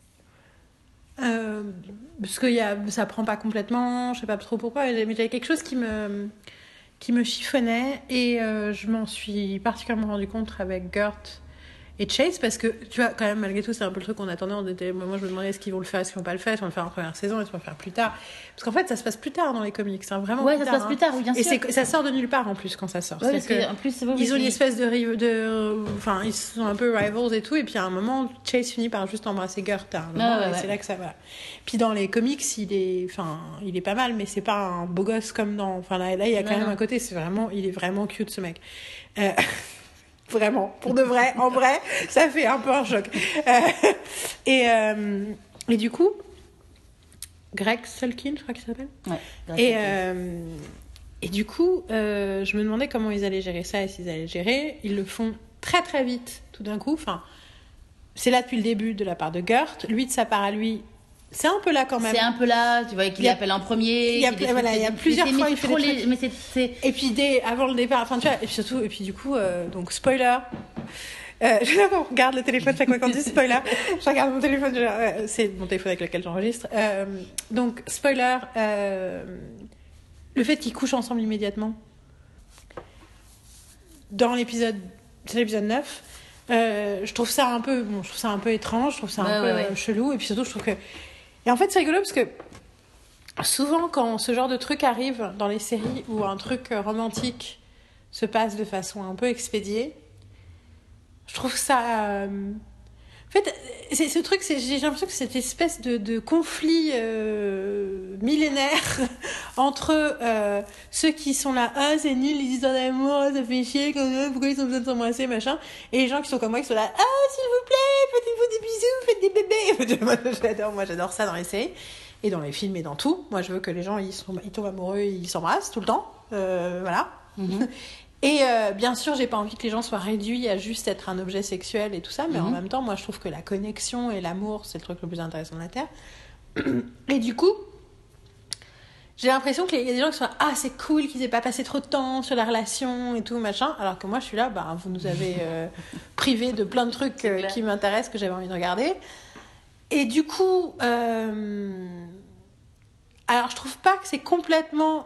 Euh, parce que y a, ça prend pas complètement, je sais pas trop pourquoi, mais j'avais quelque chose qui me, qui me chiffonnait et euh, je m'en suis particulièrement rendu compte avec Gert et Chase, parce que tu vois, quand même, malgré tout, c'est un peu le truc qu'on attendait. On était, moi, je me demandais est-ce qu'ils vont le faire, est-ce qu'ils vont pas le faire, est-ce qu'ils vont le faire en première saison, est-ce qu'ils vont le faire plus tard. Parce qu'en fait, ça se passe plus tard dans les comics, hein, vraiment. Ouais, plus ça tard, se passe hein. plus tard, oui, bien et sûr. Et ça sort de nulle part en plus quand ça sort. Ouais, parce que que, en plus, oui, ils ont oui, une espèce de, riv- de, enfin, ils sont un peu rivals et tout, et puis à un moment, Chase finit par juste embrasser Gert. À un moment, Ah, ouais, et ouais. c'est là que ça va. Puis dans les comics, il est, enfin, il est pas mal, mais c'est pas un beau gosse comme dans, enfin là, là, il y a quand Non, même non. un côté, c'est vraiment, il est vraiment cute ce mec. Euh... Vraiment, pour de vrai, en vrai, ça fait un peu un choc. Euh, et, euh, et du coup, Greg Sulkin, je crois qu'il s'appelle. Ouais, Et, euh, et du coup, euh, je me demandais comment ils allaient gérer ça et s'ils allaient le gérer. Ils le font très très vite, tout d'un coup. Enfin, c'est là depuis le début de la part de Gert. Lui, de sa part à lui, c'est un peu là quand même. C'est un peu là, tu vois, qu'il Il y a- appelle en premier. il y a- qu'il voilà, fait- il y a mais plusieurs c'est- fois, mais il c'est fait trop des les- trucs. Mais c'est, c'est... Et puis dès avant le départ, enfin tu vois, et puis surtout, et puis du coup, euh, donc spoiler. Euh, je regarde le téléphone chaque fois qu'on dit spoiler. Je regarde mon téléphone, je- euh, c'est mon téléphone avec lequel j'enregistre. Euh, donc spoiler, euh, le fait qu'ils couchent ensemble immédiatement dans l'épisode, c'est l'épisode neuf. Euh, je trouve ça un peu, bon, je trouve ça un peu étrange, je trouve ça un Ouais, peu ouais, ouais. euh, chelou, et puis surtout je trouve que, et en fait c'est rigolo parce que souvent, quand ce genre de truc arrive dans les séries où un truc euh, romantique se passe de façon un peu expédiée, je trouve ça. euh, En fait, c'est, ce truc, c'est, j'ai l'impression que cette espèce de, de conflit euh, millénaire entre euh, ceux qui sont là, ah, c'est nul, les histoires d'amour, ça fait chier, quand même, pourquoi ils ont besoin de s'embrasser, machin, et les gens qui sont comme moi qui sont là, ah, s'il vous plaît, faites-vous des bisous, faites des bébés. Moi, j'adore, moi, j'adore ça dans les séries. Et dans les films et dans tout. Moi, je veux que les gens, ils, sont, ils tombent amoureux, ils s'embrassent tout le temps. Euh, voilà. Mm-hmm. Et euh, bien sûr, j'ai pas envie que les gens soient réduits à juste être un objet sexuel et tout ça. Mais Mm-hmm. en même temps, moi, je trouve que la connexion et l'amour, c'est le truc le plus intéressant de la Terre. Et du coup, j'ai l'impression qu'il y a des gens qui sont là, ah, c'est cool qu'ils aient pas passé trop de temps sur la relation et tout, machin. Alors que moi, je suis là, bah, vous nous avez euh, privé de plein de trucs euh, qui m'intéressent, que j'avais envie de regarder. Et du coup, euh... alors je trouve pas que c'est complètement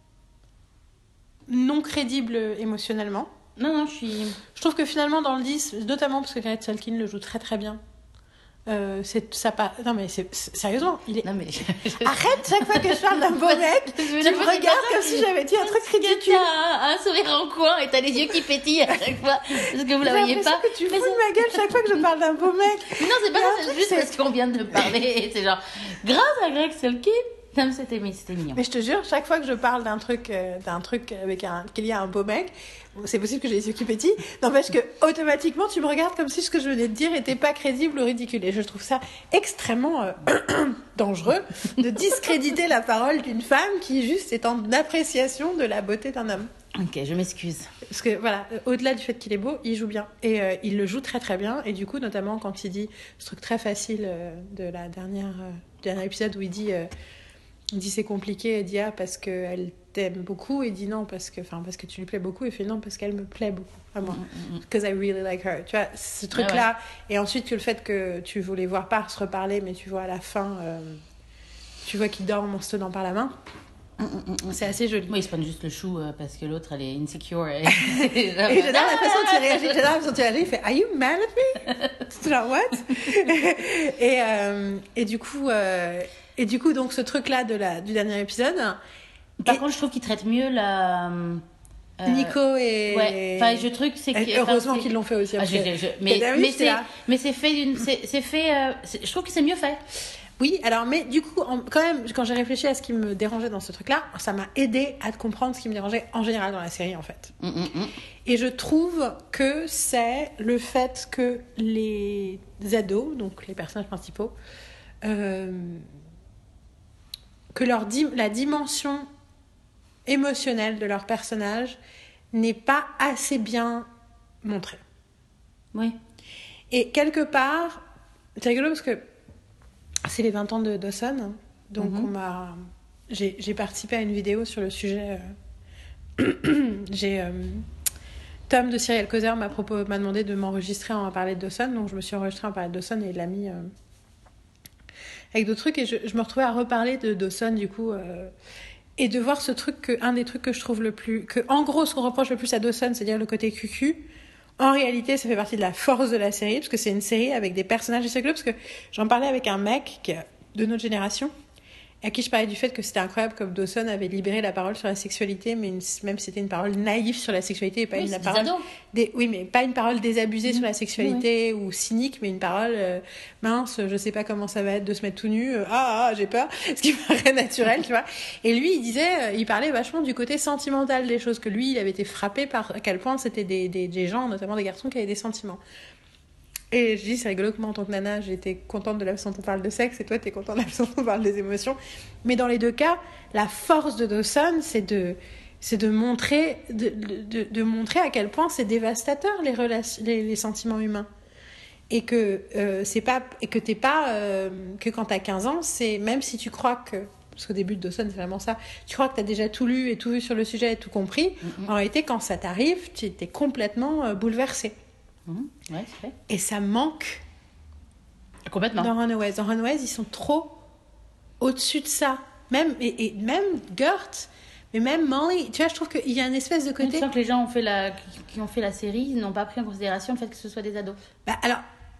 non crédible émotionnellement. Non, non, je suis... Je trouve que finalement dans le dix, notamment parce que Gareth Sulkin le joue très très bien, euh, c'est ça pas... Non mais c'est, c'est- sérieusement, il est... Non, mais... Arrête, chaque fois que je parle d'un beau mec, tu me regardes comme si j'avais dit un truc ridicule. T'as un, un sourire en coin et t'as les yeux qui pétillent à chaque fois. Parce que vous la J'ai voyez l'impression pas. que tu Mais fous de ma gueule chaque fois que je parle d'un beau mec. Non, c'est pas Il y a ça, un c'est truc, juste c'est- parce qu'on vient de parler. C'est genre, grâce à Greg Sulkin, non, mais c'était, mais c'était mignon. Mais je te jure, chaque fois que je parle d'un truc, euh, d'un truc avec un, qu'il y a un beau mec, bon, c'est possible que j'ai les yeux qui pétillent, n'empêche que automatiquement tu me regardes comme si ce que je venais de dire était pas crédible ou ridicule. Et je trouve ça extrêmement euh, dangereux de discréditer la parole d'une femme qui juste est en appréciation de la beauté d'un homme. Ok, je m'excuse. Parce que voilà, euh, au-delà du fait qu'il est beau, il joue bien. Et euh, il le joue très très bien. Et du coup, notamment quand il dit ce truc très facile euh, de la dernière, euh, du dernier épisode où il dit, euh, il dit c'est compliqué, elle dit ah parce qu'elle t'aime beaucoup, et il dit non parce que, enfin, parce que tu lui plais beaucoup, et il fait non parce qu'elle me plaît beaucoup à moi. Because I really like her. Tu vois, ce truc-là. Et ensuite que le fait que tu voulais voir pas se reparler, mais tu vois à la fin, euh, tu vois qu'ils dorment en se tenant par la main. C'est assez joli. Moi, il se prennent juste le chou euh, parce que l'autre, elle est insecure. Et, Et j'adore la façon dont il réagit. J'adore la façon dont il réagit. Il fait, are you mad at me? C'est genre, what? et, euh, et du coup, euh, et du coup, donc, ce truc-là de la, du dernier épisode. Par et... contre, je trouve qu'il traite mieux la. Euh... Nico et. Ouais, enfin, je truc, c'est que. Heureusement enfin, qu'ils l'ont fait aussi. Ah, Après. je, je, mais, David, mais, c'est, là. mais c'est fait d'une. C'est, c'est fait. Euh, c'est, je trouve que c'est mieux fait. Oui, alors, mais du coup, en, quand même, quand j'ai réfléchi à ce qui me dérangeait dans ce truc-là, ça m'a aidé à comprendre ce qui me dérangeait en général dans la série, en fait. Mm, mm, mm. Et je trouve que c'est le fait que les ados, donc les personnages principaux, euh, que leur di- la dimension émotionnelle de leur personnage n'est pas assez bien montrée. Oui. Et quelque part, c'est rigolo parce que c'est les vingt ans de Dawson, donc mm-hmm. on m'a, j'ai, j'ai participé à une vidéo sur le sujet. Euh... j'ai euh... Tom de Serial Causer m'a, propos... m'a demandé de m'enregistrer en parler de Dawson, donc je me suis enregistrée en parler de Dawson et il l'a mis euh... avec d'autres trucs, et je, je me retrouvais à reparler de Dawson du coup, euh... et de voir ce truc que un des trucs que je trouve le plus, que en gros ce qu'on reproche le plus à Dawson, c'est-à-dire le côté cucu. en réalité, ça fait partie de la force de la série, parce que c'est une série avec des personnages de Serial Killer, parce que j'en parlais avec un mec qui est de notre génération, à qui je parlais du fait que c'était incroyable comme Dawson avait libéré la parole sur la sexualité, mais une, même si c'était une parole naïve sur la sexualité et pas oui, une c'est la des parole ados. des, oui, mais pas une parole désabusée Mmh. sur la sexualité Oui. ou cynique, mais une parole euh, mince, je sais pas comment ça va être de se mettre tout nu, euh, ah, ah j'ai peur, ce qui paraît naturel, tu vois. Et lui, il disait, euh, il parlait vachement du côté sentimental des choses, que lui, il avait été frappé par à quel point c'était des, des, des gens, notamment des garçons, qui avaient des sentiments. Et je dis, c'est rigolo que moi, en tant que nana, j'étais contente de la façon dont on parle de sexe, et toi, t'es contente de la façon dont on parle des émotions. Mais dans les deux cas, la force de Dawson, c'est de, c'est de montrer, de, de, de montrer à quel point c'est dévastateur, les, relations, les, les sentiments humains. Et que, euh, c'est pas, et que t'es pas, euh, que quand t'as quinze ans, c'est, même si tu crois que, parce qu'au début de Dawson, c'est vraiment ça, tu crois que t'as déjà tout lu et tout vu sur le sujet et tout compris, mm-hmm. En réalité, quand ça t'arrive, tu es complètement euh, bouleversé. Mmh, ouais, c'est vrai. Et ça manque complètement dans Runaways. Dans Runaways, ils sont trop au-dessus de ça. Même, et, et même Gert, mais même Molly. Tu vois, je trouve qu'il y a une espèce de côté... Je sens que les gens ont fait la, qui, qui ont fait la série n'ont pas pris en considération le fait que ce soit des ados. Bah, alors...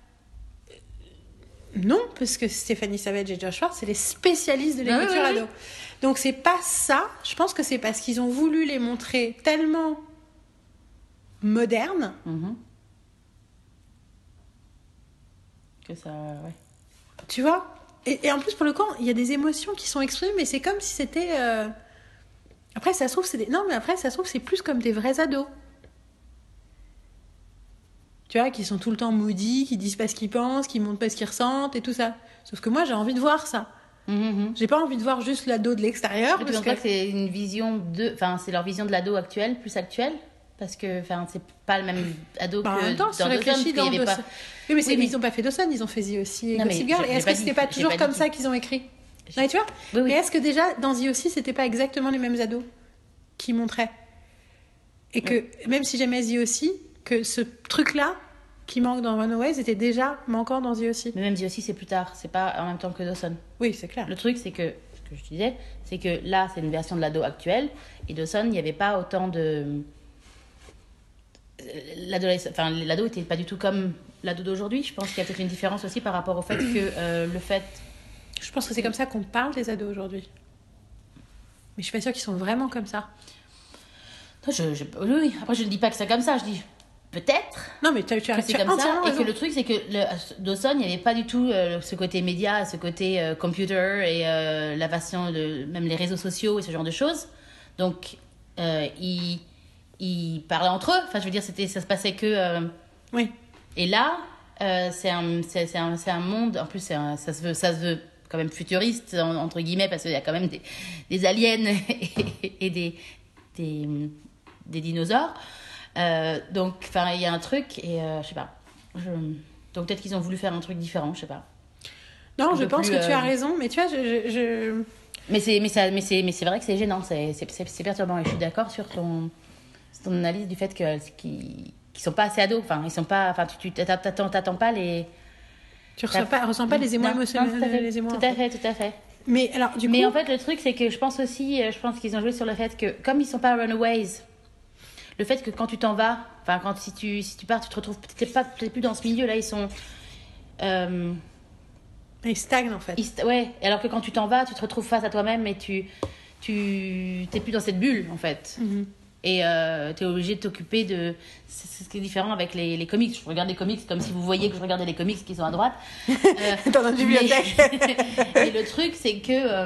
Non, parce que Stéphanie Savage et Josh Schwartz, c'est les spécialistes de l'écriture ah, oui, oui, ado. Donc c'est pas ça. Je pense que c'est parce qu'ils ont voulu les montrer tellement modernes... Mmh. Que ça, ouais. Tu vois, et, et en plus pour le coup il y a des émotions qui sont exprimées, mais c'est comme si c'était euh... après ça se trouve c'est des... non mais après ça se trouve c'est plus comme des vrais ados, tu vois, qui sont tout le temps maudits, qui disent pas ce qu'ils pensent, qui montrent pas ce qu'ils ressentent et tout ça. Sauf que moi j'ai envie de voir ça. Mmh. J'ai pas envie de voir juste l'ado de l'extérieur. Et parce que... que c'est une vision de, enfin c'est leur vision de l'ado actuel, plus actuelle. Parce que enfin c'est pas le même ado bah, que en même temps, dans Dawson, dans Dawson. Pas... Oui, mais, oui, mais ils ont pas fait Dawson, ils ont fait The aussi et non, Gossip Girl. Et est-ce que c'était pas toujours comme ça qu'ils ont écrit? Non, mais tu vois. Oui, oui. Mais est-ce que déjà dans The aussi c'était pas exactement les mêmes ados qui montraient? Et que ouais. Même si j'aimais The aussi, que ce truc-là qui manque dans Runaways était déjà manquant dans The aussi. Mais même The aussi c'est plus tard, c'est pas en même temps que Dawson. Oui, c'est clair. Le truc c'est que ce que je disais, c'est que là c'est une version de l'ado actuelle et Dawson il n'y avait pas autant de Enfin, l'ado était pas du tout comme l'ado d'aujourd'hui. Je pense qu'il y a peut-être une différence aussi par rapport au fait que euh, le fait. Je pense que c'est comme ça qu'on parle des ados aujourd'hui. Mais je suis pas sûre qu'ils sont vraiment comme ça. Non, je, je, oui, après je ne dis pas que c'est comme ça. Je dis peut-être. Non, mais tu, tu, que tu c'est as comme ça. raison. Et que le truc c'est que le, Dawson, il n'y avait pas du tout euh, ce côté média, ce côté euh, computer et euh, la façon de même les réseaux sociaux et ce genre de choses. Donc euh, il ils parlaient entre eux. Enfin, je veux dire, c'était, ça se passait que... Euh... Oui. Et là, euh, c'est, un, c'est, c'est, un, c'est un monde... En plus, c'est un, ça, se veut, ça se veut quand même futuriste, en, entre guillemets, parce qu'il y a quand même des, des aliens et, et des, des, des dinosaures. Euh, donc, enfin, il y a un truc, et euh, je sais pas. Je... Donc, peut-être qu'ils ont voulu faire un truc différent, je sais pas. Non, un je pense plus, que euh... tu as raison, mais tu vois, je... je, je... Mais, c'est, mais, ça, mais, c'est, mais c'est vrai que c'est gênant, c'est, c'est, c'est, c'est perturbant, et je suis d'accord sur ton... ton analyse du fait que qu'ils qu'ils sont pas assez ados, enfin ils sont pas, enfin tu tu t'attends t'attends pas les, tu ressens pas ressens pas les émois émotionnels, tout à fait, les émois, tout à fait, tout à fait. Mais alors du coup, mais en fait le truc c'est que je pense aussi, je pense qu'ils ont joué sur le fait que comme ils sont pas runaways, le fait que quand tu t'en vas, enfin quand si tu si tu pars tu te retrouves peut-être pas peut-être plus dans ce milieu là, ils sont euh, ils stagnent en fait. Ils, ouais, alors que quand tu t'en vas, tu te retrouves face à toi-même et tu tu t'es plus dans cette bulle en fait. Mm-hmm. Et euh, tu es obligé de t'occuper de... C'est, c'est ce qui est différent avec les, les comics. Je regarde les comics comme si vous voyiez que je regardais les comics qui sont à droite. Euh, dans notre bibliothèque. Et le truc, c'est que... Euh,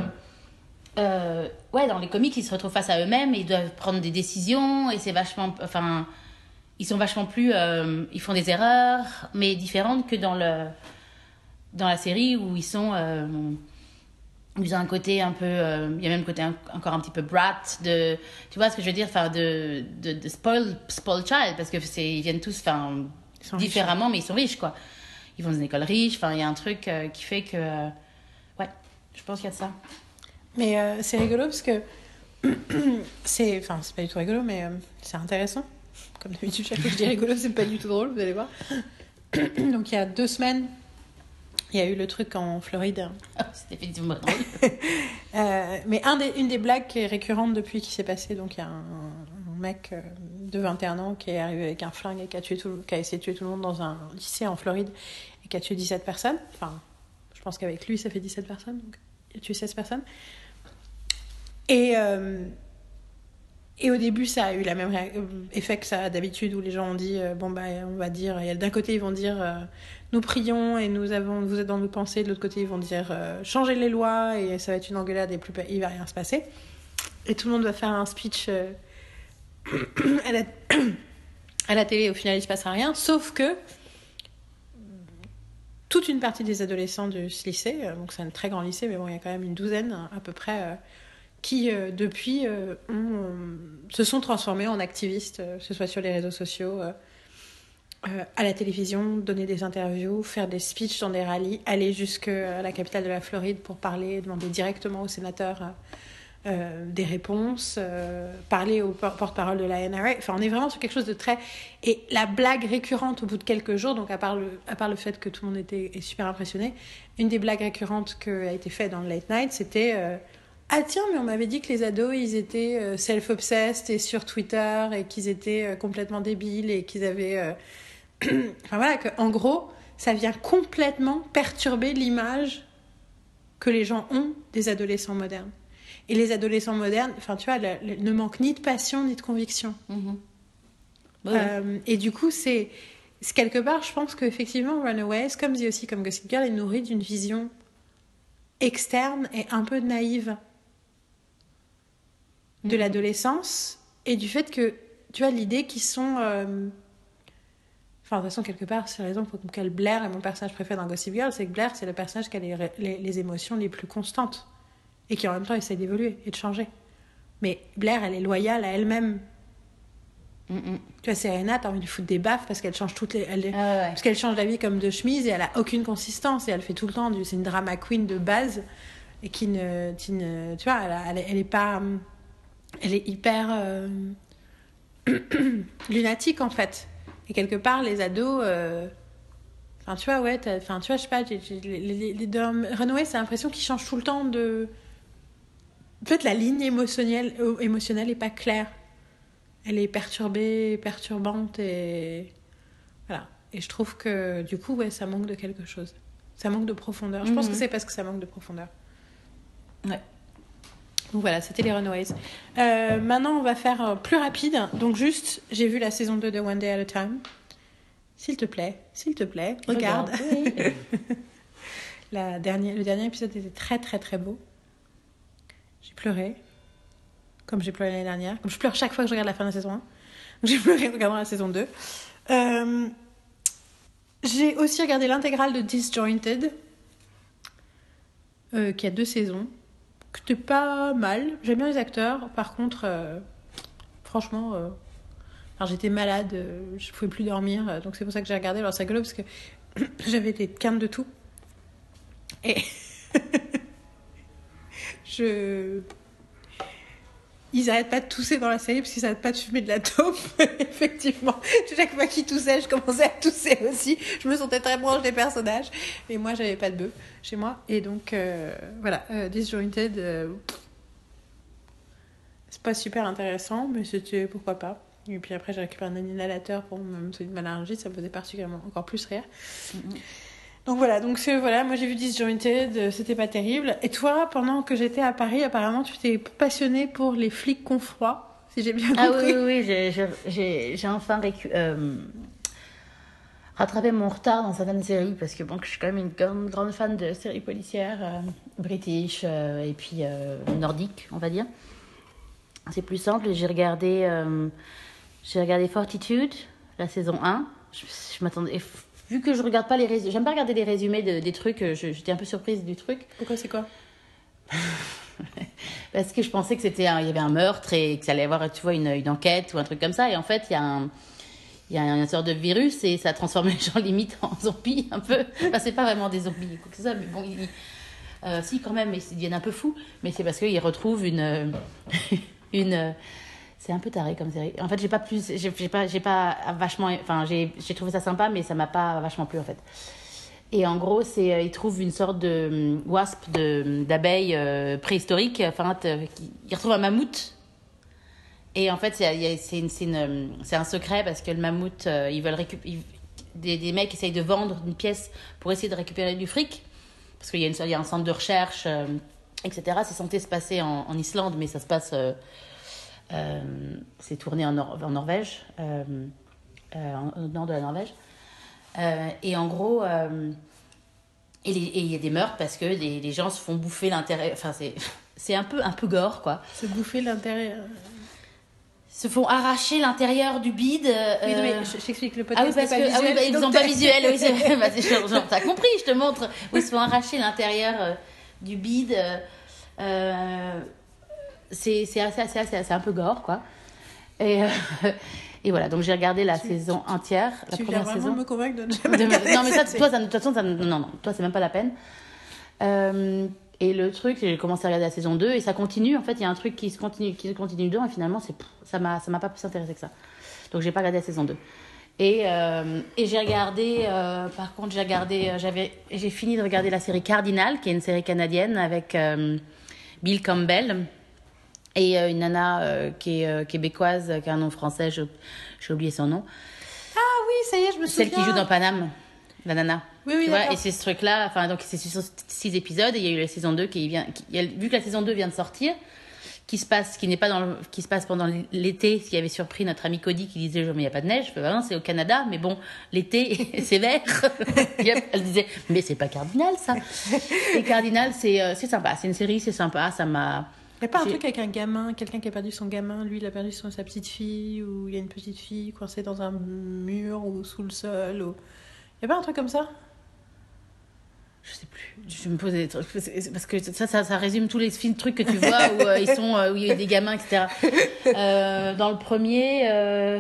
euh, ouais, dans les comics, ils se retrouvent face à eux-mêmes et ils doivent prendre des décisions. Et c'est vachement... Enfin, ils sont vachement plus... Euh, ils font des erreurs, mais différentes que dans, le, dans la série où ils sont... Euh, ils ont un côté un peu euh, il y a même un côté un, encore un petit peu brat de tu vois ce que je veux dire, enfin de de, de spoil spoil child parce que c'est ils viennent tous enfin différemment riches. Mais ils sont riches quoi, ils vont dans une école riche, enfin il y a un truc euh, qui fait que euh, ouais je pense qu'il y a de ça. Mais euh, c'est rigolo parce que c'est enfin c'est pas du tout rigolo mais euh, c'est intéressant comme d'habitude chaque fois que je dis rigolo c'est pas du tout drôle, vous allez voir. Donc il y a deux semaines il y a eu le truc en Floride. Oh, c'était effectivement drôle. euh, mais un des, une des blagues qui est récurrente depuis qu'il s'est passé, donc il y a un, un mec de vingt et un ans qui est arrivé avec un flingue et qui a, tué tout, qui a essayé de tuer tout le monde dans un lycée en Floride et qui a tué dix-sept personnes. Enfin, je pense qu'avec lui, ça fait dix-sept personnes. Donc il a tué seize personnes. Et, euh, et au début, ça a eu le même ré- effet que ça a d'habitude, où les gens ont dit, euh, bon, bah, on va dire, et d'un côté, ils vont dire, euh, nous prions et nous avons, vous êtes dans nos pensées, de l'autre côté, ils vont dire, euh, changez les lois, et ça va être une engueulade, et plus, il va rien se passer. Et tout le monde va faire un speech euh, à, la... à la télé, au final, il se passe rien, sauf que toute une partie des adolescents de ce lycée, donc c'est un très grand lycée, mais bon, il y a quand même une douzaine à peu près, euh, qui euh, depuis euh, ont, euh, se sont transformés en activistes, euh, que ce soit sur les réseaux sociaux, euh, euh, à la télévision, donner des interviews, faire des speeches dans des rallyes, aller jusqu'à la capitale de la Floride pour parler, demander directement aux sénateurs euh, euh, des réponses, euh, parler au porte-parole de la N R A. Enfin, on est vraiment sur quelque chose de très... Et la blague récurrente au bout de quelques jours, donc à part le, à part le fait que tout le monde était est super impressionné, une des blagues récurrentes qui a été faite dans le Late Night, c'était euh, « Ah tiens, mais on m'avait dit que les ados, ils étaient euh, self-obsessed et sur Twitter et qu'ils étaient euh, complètement débiles et qu'ils avaient... Euh... » Enfin voilà, qu'en gros, ça vient complètement perturber l'image que les gens ont des adolescents modernes. Et les adolescents modernes, enfin, tu vois, le, le, ne manquent ni de passion ni de conviction. Mmh. Ouais. Euh, et du coup, c'est, c'est quelque part, je pense qu'effectivement, Runaways, comme dit aussi comme Gossip Girl, est nourri d'une vision externe et un peu naïve de mmh. l'adolescence et du fait que, tu vois, l'idée qu'ils sont... Euh... Enfin, de toute façon, quelque part, c'est la raison pour laquelle Blair est mon personnage préféré dans Gossip Girl, c'est que Blair, c'est le personnage qui a les, les, les émotions les plus constantes. Et qui en même temps essaie d'évoluer et de changer. Mais Blair, elle est loyale à elle-même. Mm-mm. Tu vois, Serena, t'as envie de lui foutre des baffes parce qu'elle change toutes les... Elle... Ah ouais. Parce qu'elle change d'avis comme de chemise et elle a aucune consistance. Et elle fait tout le temps du... C'est une drama queen de base et qui ne... Qui ne... Tu vois, elle, a... elle, est... elle est pas... Elle est hyper... Euh... lunatique, en fait. Et quelque part, les ados... Euh... Enfin, tu vois, ouais... Enfin, tu vois, je sais pas... J'ai... J'ai... Les... Les... Les... De... Runaway, c'est l'impression qu'ils changent tout le temps de... En fait, la ligne émotionnelle, émotionnelle n'est pas claire. Elle est perturbée, perturbante et... Voilà. Et je trouve que, du coup, ouais, ça manque de quelque chose. Ça manque de profondeur. Mm-hmm. Je pense que c'est parce que ça manque de profondeur. Ouais. Donc voilà, c'était les Runaways. Euh, maintenant, on va faire plus rapide. Donc juste, j'ai vu la saison deux de One Day at a Time. S'il te plaît, s'il te plaît, regarde. regarde oui. la dernière, le dernier épisode était très, très, très beau. J'ai pleuré, comme j'ai pleuré l'année dernière, comme je pleure chaque fois que je regarde la fin de la saison un. J'ai pleuré en regardant la saison deux. Euh, j'ai aussi regardé l'intégrale de Disjointed, euh, qui a deux saisons, qui était pas mal. J'aime bien les acteurs, par contre, euh, franchement, euh, alors j'étais malade, euh, je pouvais plus dormir, euh, donc c'est pour ça que j'ai regardé. Alors c'est rigolo parce que j'avais des quintes de tout. Et... Je... Ils n'arrêtent pas de tousser dans la série parce qu'ils n'arrêtent pas de fumer de la taupe. Effectivement, chaque fois qu'ils toussaient, je commençais à tousser aussi. Je me sentais très proche des personnages. Et moi, j'avais pas de bœuf chez moi. Et donc, euh, voilà, euh, Disjointed, euh, c'est pas super intéressant, mais c'était pourquoi pas. Et puis après, j'ai récupéré un inhalateur pour me soigner de ma laryngite. Ça me faisait particulièrement encore plus rire. Mm-hmm. Donc voilà, donc c'est, voilà, moi j'ai vu Disjointed, c'était pas terrible. Et toi, pendant que j'étais à Paris, apparemment tu t'es passionnée pour les flics qu'on froid, si j'ai bien compris. Ah oui, oui, oui, j'ai, j'ai, j'ai enfin récu- euh, rattrapé mon retard dans certaines séries, parce que bon, je suis quand même une grande, grande fan de séries policières, euh, british euh, et puis euh, nordiques, on va dire. C'est plus simple, j'ai regardé, euh, j'ai regardé Fortitude, la saison un. Je, je m'attendais... Vu que je regarde pas les résumés, j'aime pas regarder les résumés de, des trucs, je, j'étais un peu surprise du truc. Pourquoi, c'est quoi? Parce que je pensais que c'était un, il y avait un meurtre et que ça allait avoir, tu vois, une, une enquête ou un truc comme ça. Et en fait, il y a un, il y a une sorte de virus et ça transforme les gens limite en zombies un peu. Enfin, c'est pas vraiment des zombies, quoi que ce soit, mais bon, ils, euh, si quand même, ils deviennent un peu fous. Mais c'est parce qu'ils retrouvent une, une. C'est un peu taré comme série. En fait, j'ai pas plus, j'ai, j'ai pas, j'ai pas vachement, enfin, j'ai, j'ai trouvé ça sympa, mais ça m'a pas vachement plu en fait. Et en gros, c'est, euh, ils trouvent une sorte de um, wasp de, d'abeilles euh, préhistoriques. Enfin, ils retrouvent un mammouth Et en fait, c'est, il y a- c'est, une, c'est, une- c'est un secret parce que le mammouth, euh, ils veulent récupérer. Des, des mecs essayent de vendre une pièce pour essayer de récupérer du fric. Parce qu'il y a, une, il y a un centre de recherche, euh, et cetera. C'est censé se passer en, en Islande, mais ça se passe. Euh, euh, c'est tourné en, Nor- en Norvège, euh, euh, en- au nord de la Norvège. Euh, et en gros. Euh, et les- et il y a des meurtres parce que les, les gens se font bouffer l'intérieur. Enfin, c'est, c'est un peu, un peu gore, quoi. Se bouffer l'intérieur. Se font arracher l'intérieur du bide. Euh... Oui, non, mais je, je t'explique, le Ah oui, podcast parce n'est pas que ah oui, visuel. bah, ils donc sont t'as- pas visuels. Oui, c'est... bah, c'est genre, genre, t'as compris, je te montre. Où ils se font arracher l'intérieur euh, du bide. Euh, euh, c'est, c'est, assez, assez, assez, c'est un peu gore, quoi. Et, euh, et voilà, donc j'ai regardé la Tu- saison entière, la Tu viens première vraiment saison. de me convaincre de ne De- jamais regarder non, mais ça, cette toi, ça, de toute façon, ça, non, non, toi, c'est même pas la peine. Euh, et le truc, j'ai commencé à regarder la saison deux et ça continue. En fait, il y a un truc qui se continue, qui se continue dedans et finalement, c'est, pff, ça m'a, ça m'a pas plus intéressé que ça. Donc, j'ai pas regardé la saison deux. Et, euh, et j'ai regardé, euh, par contre, j'ai regardé, euh, j'avais, j'ai fini de regarder la série Cardinal, qui est une série canadienne avec euh, Bill Campbell et euh, une nana euh, qui est euh, québécoise, qui a un nom français, je, j'ai oublié son nom. Ah oui, ça y est, je me souviens. Celle qui joue dans Paname, la nana. Oui, oui, Tu vois, d'accord. et c'est ce truc-là, enfin, donc c'est sur six épisodes, et il y a eu la saison deux qui vient, qui, il y a- vu que la saison deux vient de sortir, qui se passe, qui n'est pas dans le, qui se passe pendant l'été, ce qui avait surpris notre ami Cody qui disait, mais il n'y a pas de neige, je fais, bah non, c'est au Canada, mais bon, l'été, c'est vert. Et elle disait, mais c'est pas Cardinal, ça. Et Cardinal, c'est, euh, c'est sympa, c'est une série, c'est sympa, ça m'a, Il n'y a pas un j'ai- truc avec un gamin, quelqu'un qui a perdu son gamin, lui il a perdu son, sa petite fille, ou il y a une petite fille coincée dans un mur ou sous le sol, ou... Il n'y a pas un truc comme ça? je sais plus, je me posais des trucs, c'est- parce que ça, ça, ça résume tous les films, trucs que tu vois où euh, ils sont, euh, où il y a des gamins, et cetera. Euh, dans le premier, euh,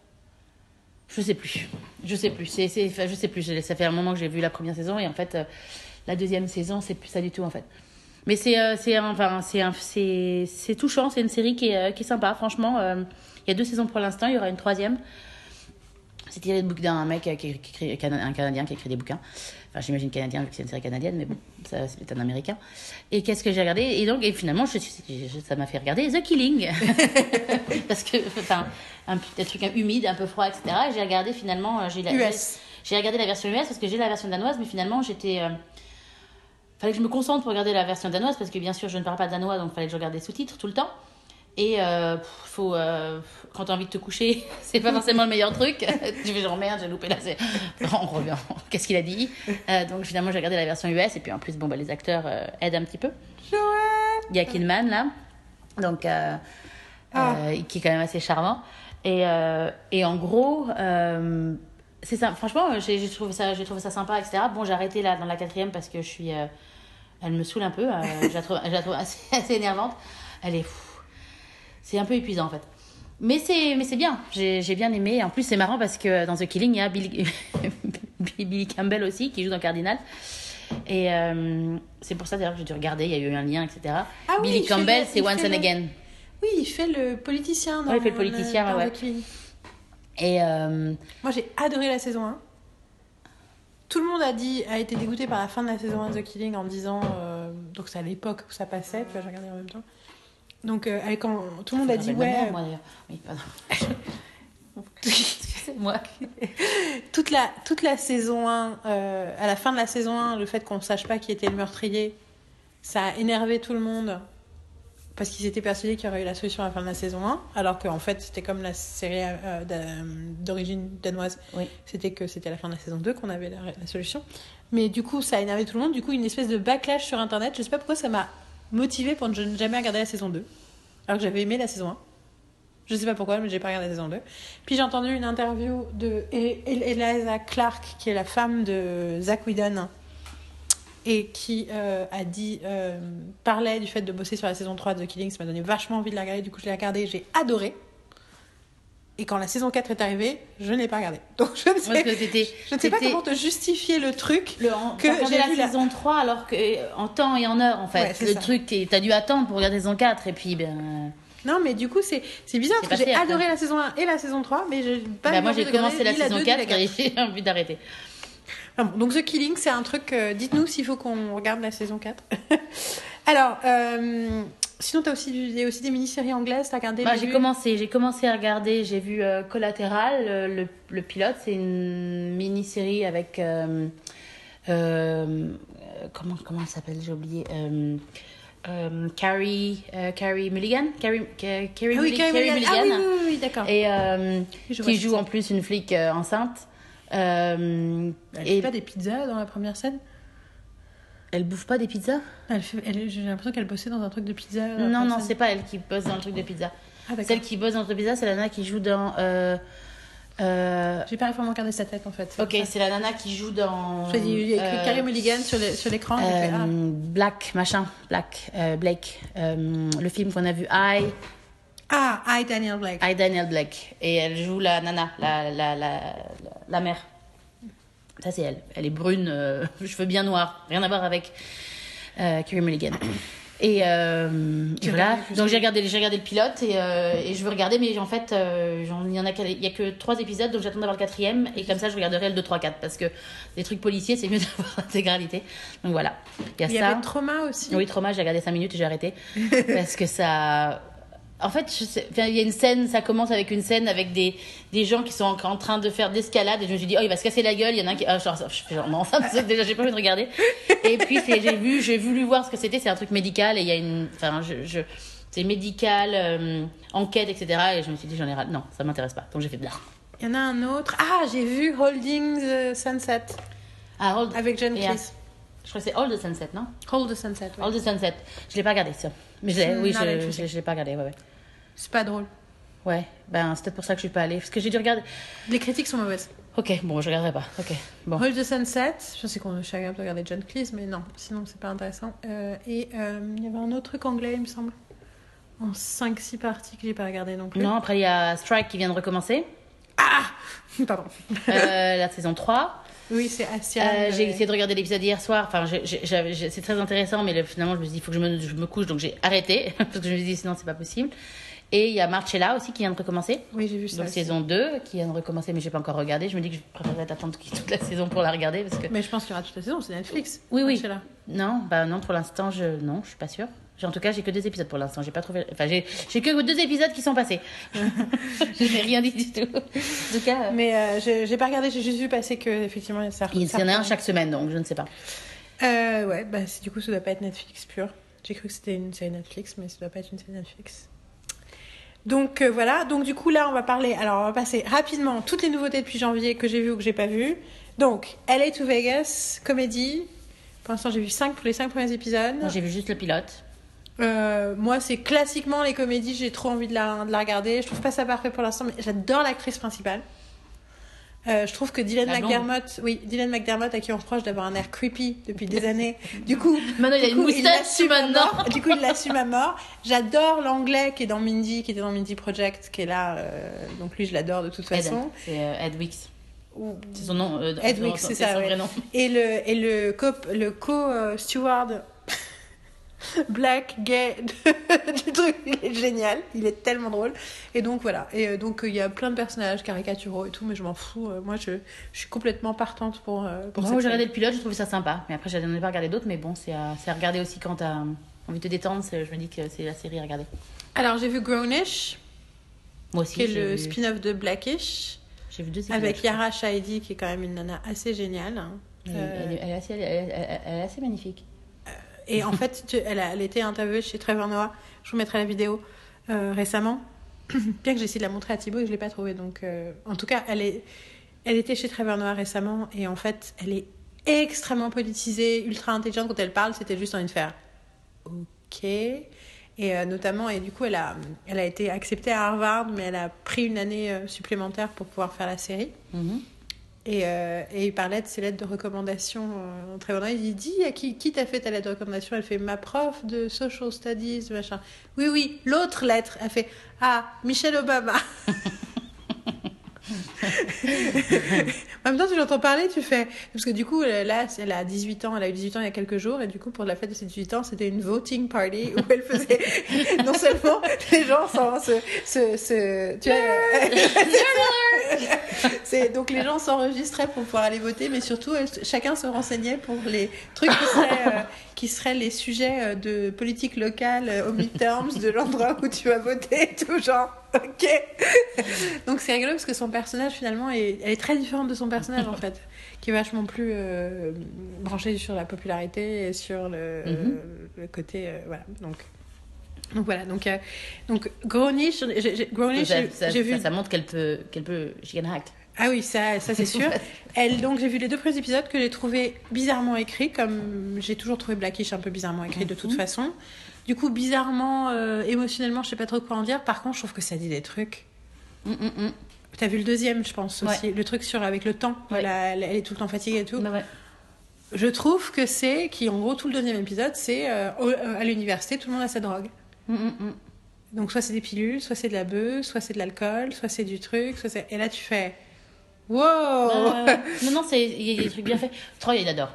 je sais plus, je sais plus, c'est, c'est, enfin, je sais plus, ça fait un moment que j'ai vu la première saison et en fait, euh, la deuxième saison, c'est plus ça du tout en fait. Mais c'est, euh, c'est, enfin, c'est, un- c'est, c'est touchant, c'est une série qui est, euh, qui est sympa, franchement. euh, Il y a deux saisons pour l'instant, il y aura une troisième. C'est tiré de book d'un mec qui, qui écrit, un Canadien qui écrit des bouquins. Enfin, j'imagine canadien vu que c'est une série canadienne, mais bon, ça, c'est un Américain. Et qu'est-ce que j'ai regardé? Et donc, et finalement, je, suis- je- ça m'a fait regarder The Killing. Parce que, enfin, un petit truc humide, un peu froid, et cetera. Et j'ai regardé finalement, euh, j'ai, la- U j'ai, S. j'ai regardé la version U S parce que j'ai la version danoise, mais finalement, j'étais. Euh, fallait que je me concentre pour regarder la version danoise parce que bien sûr, je ne parle pas danois, donc fallait que je regarde des sous-titres tout le temps. Et euh, pff, faut, euh, quand t'as envie de te coucher, c'est pas forcément le meilleur truc. Tu fais genre merde, j'ai loupé là. C'est... Non, on revient. Qu'est-ce qu'il a dit? euh, Donc finalement, j'ai regardé la version U S et puis en plus, bon, bah, les acteurs euh, aident un petit peu. Il y a Kidman là, donc euh, Ah. euh, qui est quand même assez charmant. Et, euh, et en gros, euh, c'est ça. Franchement, j'ai, j'ai trouvé ça, j'ai trouvé ça sympa, et cetera. Bon, j'ai arrêté là dans la quatrième parce que je suis, euh, elle me saoule un peu. Euh, je la trouve, je la trouve assez, assez énervante. Elle est fou. C'est un peu épuisant en fait. Mais c'est, mais c'est bien, j'ai, j'ai bien aimé. En plus, c'est marrant parce que dans The Killing, il y a Billy, Billy Campbell aussi qui joue dans Cardinal. Et euh, c'est pour ça d'ailleurs que j'ai dû regarder, il y a eu un lien, et cetera. Ah oui, Billy il fait Campbell, le- c'est il Once fait and le- Again. Oui, il fait le politicien dans, Ouais, il fait le politicien, dans ouais, The Killing. Et euh, Moi, j'ai adoré la saison un. Tout le monde a dit, a été dégoûté par la fin de la saison un de The Killing en disant, euh, donc c'est à l'époque où ça passait, tu vois, j'ai regardé en même temps. Donc euh, avec- quand tout le monde a dit je me rappelle ouais, de ma mère, moi, d'ailleurs. Oui, pardon. Excusez-moi. toute la toute la saison un, euh, à la fin de la saison un, le fait qu'on sache pas qui était le meurtrier, ça a énervé tout le monde parce qu'ils étaient persuadés qu'il y aurait eu la solution à la fin de la saison un, alors qu'en fait c'était comme la série euh, d'a- d'origine danoise, Oui. c'était que c'était à la fin de la saison deux qu'on avait la, la solution. Mais du coup ça a énervé tout le monde, du coup une espèce de backlash sur internet, je sais pas pourquoi ça m'a motivée pour ne jamais regarder la saison deux, alors que j'avais aimé la saison un. Je sais pas pourquoi, mais j'ai pas regardé la saison deux. Puis j'ai entendu une interview de E- E- Eliza Clark, qui est la femme de Zach Whedon, et qui euh, a dit, euh, parlait du fait de bosser sur la saison trois de The Killing. Ça m'a donné vachement envie de la regarder, du coup je l'ai regardée, j'ai adoré. Et quand la saison quatre est arrivée, je ne l'ai pas regardée. Donc je ne sais, Parce que t'étais- je ne sais pas t'étais- comment te justifier le truc. Le, en, Que t'as regardé j'ai la vu la- saison trois alors que, en temps et en heure en fait. Ouais, c'est le ça. truc, t'es- t'as dû attendre pour regarder saison quatre et puis ben. Non, mais du coup, c'est, c'est bizarre C'est parce que j'ai passé après. adoré la saison un et la saison trois, mais j'ai pas Bah, eu moi envie j'ai de regarder commencé la ni saison deux, ni quatre la et j'ai envie d'arrêter. Ah bon, donc The Killing, c'est un truc. Euh, dites-nous s'il faut qu'on regarde la saison quatre. Alors, euh, Sinon, t'as aussi, il y a aussi des mini-séries anglaises, t'as regardé Bah, le j'ai début commencé, j'ai commencé à regarder, j'ai vu euh, Collateral, euh, le, le pilote, c'est une mini-série avec... euh, euh, comment, comment elle s'appelle, j'ai oublié. Euh, euh, Carrie, euh, Carrie Mulligan Carrie, Carrie, Carrie Ah oui, Mulli- Carrie Carrie Mulligan. Ah Mulligan. oui, oui, oui, oui, d'accord. Et euh, Je vois qui ce joue que en plus une flic euh, enceinte. Euh, Elle et fait pas des pizzas dans la première scène elle bouffe pas des pizzas? elle fait, elle, J'ai l'impression qu'elle bossait dans un truc de pizza. dans la Non, première non, scène. c'est pas elle qui bosse dans le truc de pizza. Ah, d'accord. Celle qui bosse dans le truc de pizza, c'est la nana qui joue dans... Euh, euh, J'ai pas vraiment regardé sa tête en fait. ok, c'est la nana qui joue dans... Je dis, il y a écrit euh, Carrie Mulligan sur le- sur l'écran. j'ai fait, euh, ah. Black, machin, Black, euh, Blake. Euh, le film qu'on a vu, I, Ah, I, Daniel Blake. I, Daniel Blake. Et elle joue la nana, la, la, la, la, la mère. Ça, c'est elle. Elle est brune, euh, cheveux bien noirs. Rien à voir avec euh, Carey Mulligan. Et, euh, et voilà. Donc, j'ai regardé, j'ai regardé le pilote et, euh, et je veux regarder, mais en fait, euh, j'en- il y en a, qu'à- il y a que trois épisodes, donc j'attends d'avoir le quatrième. Et comme ça, je regarderai le deux, trois, quatre. Parce que les trucs policiers, c'est mieux d'avoir l'intégralité. Donc voilà. Il y a Il y ça. avait Trauma aussi. Oui, Trauma, j'ai regardé cinq minutes et j'ai arrêté. Parce que ça. En fait, je sais- enfin, il y a une scène, ça commence avec une scène avec des, des gens qui sont en, en train de faire d'escalade et je me suis dit, oh, il va se casser la gueule. Il y en a un qui. Ah, genre, je fais genre, non, ça, ça, déjà, j'ai pas envie de regarder. Et puis, c'est, j'ai vu, j'ai voulu voir ce que c'était. C'est un truc médical et il y a une. Enfin, je. je c'est médical, euh, enquête, et cetera. Et je me suis dit, j'en ai ras. Non, ça m'intéresse pas. Donc j'ai fait bien. Il y en a un autre. Ah, j'ai vu Holding the Sunset Ah, Hold. avec John et, euh, Cleese. Je crois que c'est Hold the Sunset, non? Hold the Sunset. Ouais. Hold the Sunset. Je l'ai pas regardé, ça. Mais je l'ai- oui, Non, je, mais je, je sais. je l'ai pas regardé, ouais, ouais. C'est pas drôle. Ouais, ben c'est peut-être pour ça que je suis pas allée. Parce que j'ai dû regarder. Les critiques sont mauvaises. Ok, bon, je regarderai pas. Ok, bon. Hold the Sunset. Je sais qu'on est capable de regarder John Cleese, mais non, sinon c'est pas intéressant. Euh, et euh, il y avait un autre truc anglais, il me semble. En cinq six parties que j'ai pas regardé non plus. Non, après il y a Strike qui vient de recommencer. Ah Pardon. Euh, la saison trois. Oui, c'est Asian. Euh, j'ai euh, essayé de regarder l'épisode hier soir. Enfin, j'ai- j'ai- j'avais- j'ai- c'est très intéressant, mais le- finalement, je me suis dit, il faut que je me, je me couche, donc j'ai arrêté. Parce que je me suis dit, sinon, c'est pas possible. Et il y a Marcella aussi qui vient de recommencer. Oui, j'ai vu ça. Donc aussi. saison deux qui vient de recommencer, mais j'ai pas encore regardé. Je me dis que je préférerais attendre toute la saison pour la regarder. Parce que... Mais je pense qu'il y aura toute la saison, c'est Netflix. Oui, oui. Là. Non, bah non, pour l'instant, je non, je suis pas sûre. J'ai- En tout cas, j'ai que deux épisodes pour l'instant. J'ai pas trouvé. Enfin, j'ai j'ai que deux épisodes qui sont passés. Je n'ai rien dit du tout. En tout cas, euh, Mais euh, j'ai j'ai pas regardé, j'ai juste vu passer que effectivement ça. il y ça en a un reprend. chaque semaine, donc je ne sais pas. Euh, ouais, bah c'est- du coup ça doit pas être Netflix pur. J'ai cru que c'était une série Netflix, mais ça doit pas être une série Netflix. Donc euh, voilà, donc du coup là on va parler, alors on va passer rapidement toutes les nouveautés depuis janvier que j'ai vues ou que j'ai pas vues. Donc L A to Vegas, comédie. Pour l'instant j'ai vu cinq pour les cinq premiers épisodes. Moi, j'ai vu juste le pilote. Euh, moi c'est classiquement les comédies, j'ai trop envie de la, de la regarder. Je trouve pas ça parfait pour l'instant, mais j'adore l'actrice principale. Euh, je trouve que Dylan La blonde. McDermott, oui, Dylan McDermott à qui on reproche d'avoir un air creepy depuis des années. Du coup, Maintenant, il a du une coup, moustache l'assume à maintenant. mort. Du coup, il l'assume à mort. J'adore l'anglais qui est dans Mindy, qui était dans Mindy Project, qui est là. euh, donc lui, je l'adore de toute Ed, façon. c'est euh, Ed Wicks. Ou- C'est son nom. euh, Ed son- Wicks, son- c'est ça, son ouais. vrai nom. Et le et le co le co euh, steward black gay du truc, il est génial, il est tellement drôle. Et donc voilà. Et euh, donc il y a plein de personnages caricaturaux et tout, mais je m'en fous. Euh, moi, je, je suis complètement partante pour euh, pour Moi, cette j'ai regardé série. le pilote, j'ai trouvé ça sympa. Mais après, je n'en ai pas regardé d'autres. Mais bon, c'est à, c'est à regarder aussi quand t'as envie de te détendre. c'est- Je me dis que c'est la série à regarder. Alors j'ai vu Grownish, Moi aussi. qui est j'ai le vu- spin-off de Blackish, J'ai vu deux épisodes. avec je crois. Yara Shahidi, qui est quand même une nana assez géniale. Elle, Euh, elle est- elle est assez, elle, elle- elle est assez magnifique. Et en fait, tu- elle a elle a été interviewée chez Trevor Noah. Je vous mettrai la vidéo euh, récemment. Bien que j'ai essayé de la montrer à Thibaut et que je l'ai pas trouvée. Donc, euh, en tout cas, elle est, elle était chez Trevor Noah récemment et en fait, elle est extrêmement politisée, ultra intelligente. Quand elle parle, c'était juste envie de faire OK. Et euh, notamment, et du coup, elle a, elle a été acceptée à Harvard, mais elle a pris une année euh, supplémentaire pour pouvoir faire la série. Mhm. Et, euh, et il parlait de ses lettres de recommandation. Euh, très bon. Il dit à qui, qui t'a fait ta lettre de recommandation? Elle fait ma prof de social studies, machin. Oui, oui, l'autre lettre. Elle fait ah, Michelle Obama. En même temps, tu l'entends parler, tu fais... Parce que du coup, là, elle a dix-huit ans, elle a eu dix-huit ans il y a quelques jours, et du coup, pour la fête de ses dix-huit ans, c'était une voting party où elle faisait... non seulement les gens s'en... Se, se, se, tu vois... C'est, donc les gens s'enregistraient pour pouvoir aller voter, mais surtout, chacun se renseignait pour les trucs qui seraient, euh, qui seraient les sujets de politique locale euh, au midterms, de l'endroit où tu vas voter, tout genre... Ok. Donc c'est rigolo parce que son personnage finalement est, elle est très différente de son personnage en fait, qui est vachement plus euh, branché sur la popularité et sur le, mm-hmm. euh, le côté euh, voilà. Donc donc voilà donc euh, donc Grownish, j'ai, Grownish, ça, j'ai, ça, j'ai ça, vu ça montre qu'elle peut qu'elle peut she can act. Ah oui, ça, ça c'est sûr. Elle, donc j'ai vu les deux premiers épisodes que j'ai trouvé bizarrement écrits, comme j'ai toujours trouvé Blackish un peu bizarrement écrit mm-hmm. de toute façon. Du coup, bizarrement, euh, émotionnellement, je sais pas trop quoi en dire. Par contre, je trouve que ça dit des trucs. Mm, mm, mm. T'as vu le deuxième, je pense aussi. Ouais. Le truc sur avec le temps. Ouais. Elle, a, elle est tout le temps fatiguée et tout. Bah ouais. Je trouve que c'est, qui en gros, tout le deuxième épisode, c'est euh, à l'université, tout le monde a sa drogue. Mm, mm, mm. Donc, soit c'est des pilules, soit c'est de la bœuf, soit c'est de l'alcool, soit c'est du truc. Soit c'est... Et là, tu fais. Wow! Euh, non, non, il y a des trucs bien faits. Troy, il adore.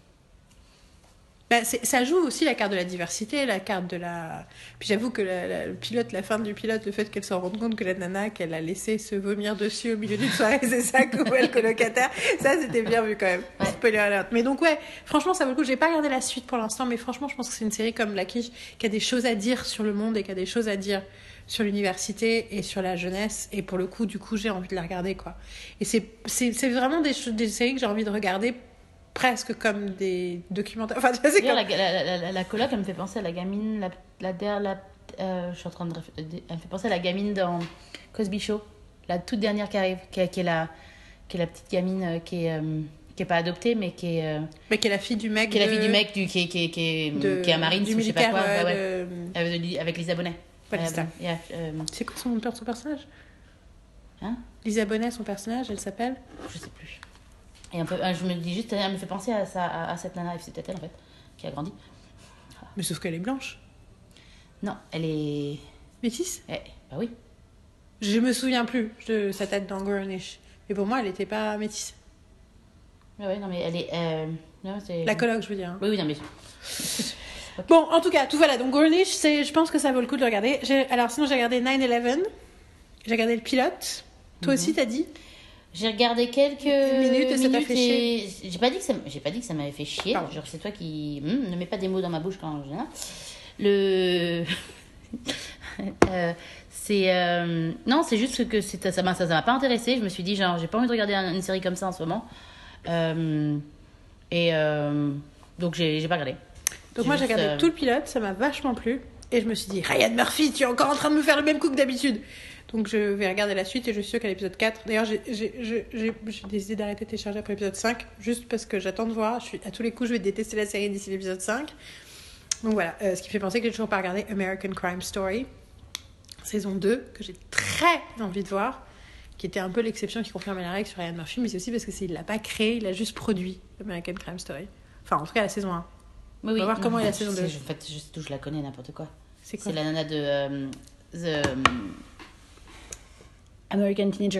Bah, c'est, ça joue aussi la carte de la diversité, la carte de la... Puis j'avoue que la, la, le pilote, la fin du pilote, le fait qu'elle se rende compte que la nana qu'elle a laissé se vomir dessus au milieu d'une soirée, c'est ça où elle colocataire, ça c'était bien vu quand même. Ouais. Spoiler alert. Mais donc ouais, franchement ça vaut le coup. J'ai pas regardé la suite pour l'instant, mais franchement je pense que c'est une série comme Blackish qui a des choses à dire sur le monde et qui a des choses à dire sur l'université et sur la jeunesse. Et pour le coup, du coup, j'ai envie de la regarder quoi. Et c'est, c'est, c'est vraiment des, des séries que j'ai envie de regarder presque comme des documentaires. Enfin, tu vois, c'est comme... la, la, la, la, la coloc, elle me fait penser à la gamine, la, la, la, la euh, je suis en train de, elle me fait penser à la gamine dans Cosby Show, la toute dernière qui arrive, qui, qui est la, qui est la petite gamine euh, qui est, euh, qui est pas adoptée, mais qui est, euh, mais qui est la fille du mec, qui est de... la fille du mec, du, qui est, qui est, qui est, de... qui est à Marine, du ou je sais pas quoi, euh, ouais, de... ouais. De... avec Lisa Bonet. Pas euh, bon, yeah, euh... c'est quoi son, son personnage? Hein? Lisa Bonet, son personnage, elle s'appelle? Je sais plus. Et un peu, je me dis juste, elle me fait penser à, ça, à, à cette nana, c'est peut-être elle en fait, qui a grandi. Mais sauf qu'elle est blanche. Non, elle est... Métisse? Eh, bah oui. Je me souviens plus de sa tête dans Grownish. Mais pour moi, elle était pas métisse. Ah ouais, non mais elle est... Euh... Non, c'est... La coloc, je veux dire. Hein. Oui, oui, non mais... Okay. Bon, en tout cas, tout voilà. Donc Grownish, c'est, je pense que ça vaut le coup de le regarder. J'ai, alors sinon, j'ai regardé nine eleven. J'ai regardé le pilote. Toi mm-hmm. aussi, t'as dit? J'ai regardé quelques minutes et ça t'a fait chier. J'ai pas dit que ça, j'ai pas dit que ça m'avait fait chier. Pardon. Genre c'est toi qui hum, ne mets pas des mots dans ma bouche quand je le. euh, c'est euh... non, c'est juste que c'est, ça m'a ça, ça m'a pas intéressé. Je me suis dit genre j'ai pas envie de regarder une série comme ça en ce moment. Euh... Et euh... donc j'ai, j'ai pas regardé. Donc j'ai moi j'ai regardé euh... tout le pilote, ça m'a vachement plu et je me suis dit Ryan Murphy, tu es encore en train de me faire le même coup que d'habitude. Donc je vais regarder la suite et je suis sûre qu'à l'épisode quatre... D'ailleurs, j'ai, j'ai, j'ai, j'ai, j'ai décidé d'arrêter de télécharger après l'épisode cinq, juste parce que j'attends de voir. Je suis, à tous les coups, je vais détester la série d'ici l'épisode cinq. Donc voilà, euh, ce qui fait penser que j'ai toujours pas regardé American Crime Story, saison deux, que j'ai très envie de voir, qui était un peu l'exception qui confirmait la règle sur Ryan Murphy, mais c'est aussi parce que c'est, il l'a pas créé, il a juste produit American Crime Story. Enfin, en tout cas, la saison un. Oui, oui. On va voir comment est la saison deux. En fait, je, je la connais, n'importe quoi. C'est quoi? C'est la nana de... Euh, the... American Teenager.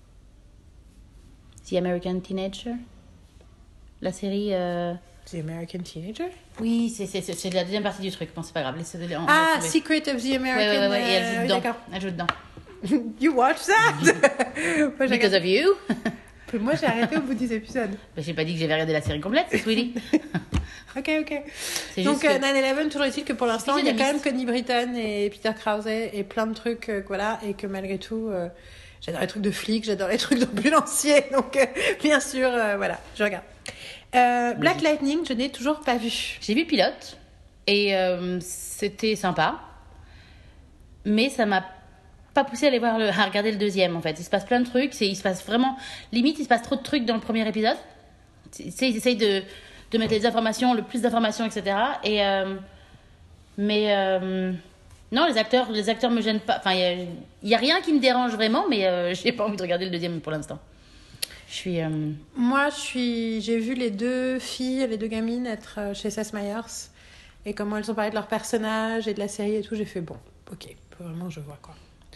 The American Teenager. La série... Euh... The American Teenager? Oui, c'est, c'est, c'est la deuxième partie du truc. Bon, c'est pas grave. Laissez, on, ah, on Secret of the American... Ouais, ouais, ouais, ouais. Et elle joue euh, dedans. D'accord. Elle joue dedans. You watch that? Moi, Because of you. Moi, j'ai arrêté au bout des épisodes. Bah, j'ai pas dit que j'avais regardé la série complète, sweetie. Ok, ok. C'est donc euh, que... nine eleven, toujours est-il que pour l'instant, il y a quand même Connie Britton et Peter Krause et plein de trucs, euh, voilà, et que malgré tout, euh, j'adore les trucs de flics, j'adore les trucs d'ambulanciers, donc euh, bien sûr, euh, voilà, je regarde. Euh, Black Lightning, je n'ai toujours pas vu. J'ai vu le pilote et euh, c'était sympa, mais ça m'a pas poussé à aller voir le, à regarder le deuxième en fait. Il se passe plein de trucs, c'est, il se passe vraiment, limite, il se passe trop de trucs dans le premier épisode. C'est, c'est, ils essayent de de mettre les informations, le plus d'informations, et cetera. Et, euh, mais euh, non, les acteurs, les acteurs me gênent pas. Enfin, il y, y a rien qui me dérange vraiment, mais euh, j'ai pas envie de regarder le deuxième pour l'instant. Je suis. Euh... Moi, je suis. J'ai vu les deux filles, les deux gamines être chez Seth Meyers et comment elles ont parlé de leur personnage et de la série et tout. J'ai fait bon, ok, vraiment, je vois quoi.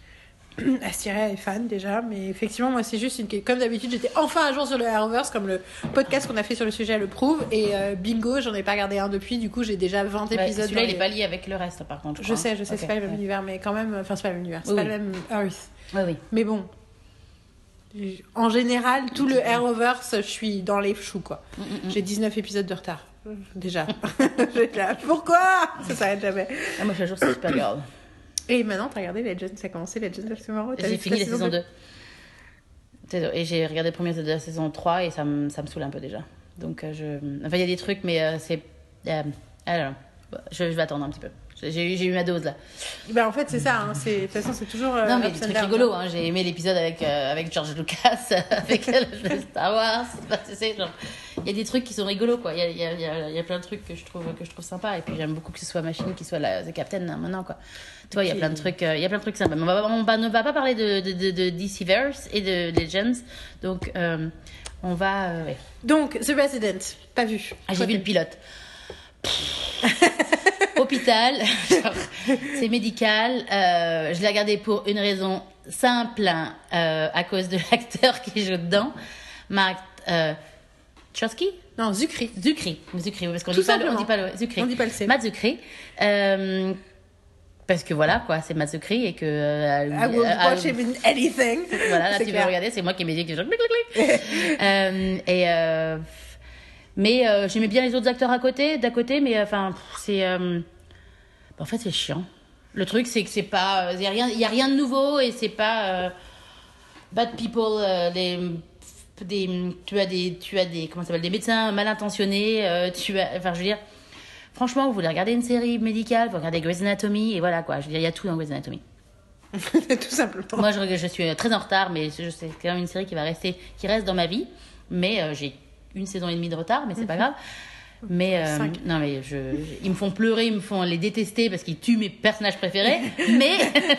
Astiria est fan déjà, mais effectivement, moi, c'est juste une. Comme d'habitude, j'étais enfin à jour sur le Arrowverse, comme le podcast qu'on a fait sur le sujet le prouve, et euh, bingo, j'en ai pas regardé un depuis, du coup, j'ai déjà vingt Ouais, épisodes. celui-là, il les... est pas lié avec le reste, par contre. Je, je crois. sais, je sais, okay. c'est pas le même ouais. univers, mais quand même. Enfin, c'est pas le même univers, c'est oui. pas le même Earth. Oui, oui. Mais bon. En général, tout le Arrowverse, je suis dans les choux, quoi. Mm-mm. J'ai dix-neuf épisodes de retard, déjà. là, pourquoi ça s'arrête jamais. Ah, moi, je suis à jour, c'est super grave. Et maintenant, t'as regardé Legends, ça a commencé Legends of Tomorrow. J'ai fini la saison deux. Et j'ai regardé le premier de la saison trois et ça me, ça me saoule un peu déjà. Donc, euh, je... enfin, il y a des trucs, mais euh, c'est. Euh... Alors, je, je vais attendre un petit peu. J'ai eu, j'ai eu ma dose là. Ben, en fait, c'est ça. Hein. C'est... De toute façon, c'est toujours. Euh, non, mais des trucs rigolos. Hein. J'ai aimé l'épisode avec, euh, avec George Lucas, avec le Star Wars. Tu sais, genre. Il y a des trucs qui sont rigolos, quoi. Il y a, il y, a, il y, a, il y a plein de trucs que je trouve, que je trouve sympas. Et puis, j'aime beaucoup que ce soit Machine qui soit la The Captain hein, maintenant, quoi. Tu vois, il y a plein de trucs, euh, il y a plein de trucs sympas. Mais on, va, on va, ne va pas parler de, de, de, de D C Verse et de Legends. Donc, euh, on va. Euh, ouais. Donc, The Resident, pas vu. Ah, j'ai vu le pilote. Hôpital, genre, c'est médical. Euh, je l'ai regardé pour une raison simple, hein, euh, à cause de l'acteur qui joue dedans, Mark euh, Chosky. Non, Zukri. Zukri, Zukri, parce qu'on Tout dit pas, le, simplement. on dit pas le Zukri. On dit pas le C. Matt Zukri. Euh, parce que voilà, quoi, c'est Matt Zukri et que. Euh, I will euh, watch him in anything. Voilà, là c'est tu clair. veux regarder, c'est moi qui ai mes yeux qui genre. euh, et euh, mais euh, j'aimais bien les autres acteurs à côté, d'à côté, mais enfin, c'est. Euh, en fait, c'est chiant. Le truc, c'est que c'est pas. Il y a rien, il y a rien de nouveau et c'est pas. Euh, bad people, euh, des. Des, tu as des tu as des comment ça s'appelle des médecins mal intentionnés euh, tu as enfin je veux dire franchement vous voulez regarder une série médicale vous regardez Grey's Anatomy et voilà quoi je veux dire il y a tout dans Grey's Anatomy tout simplement moi je, je suis très en retard mais je sais c'est quand même une série qui va rester qui reste dans ma vie mais euh, j'ai une saison et demie de retard mais c'est pas grave mais euh, non mais je, je ils me font pleurer ils me font les détester parce qu'ils tuent mes personnages préférés mais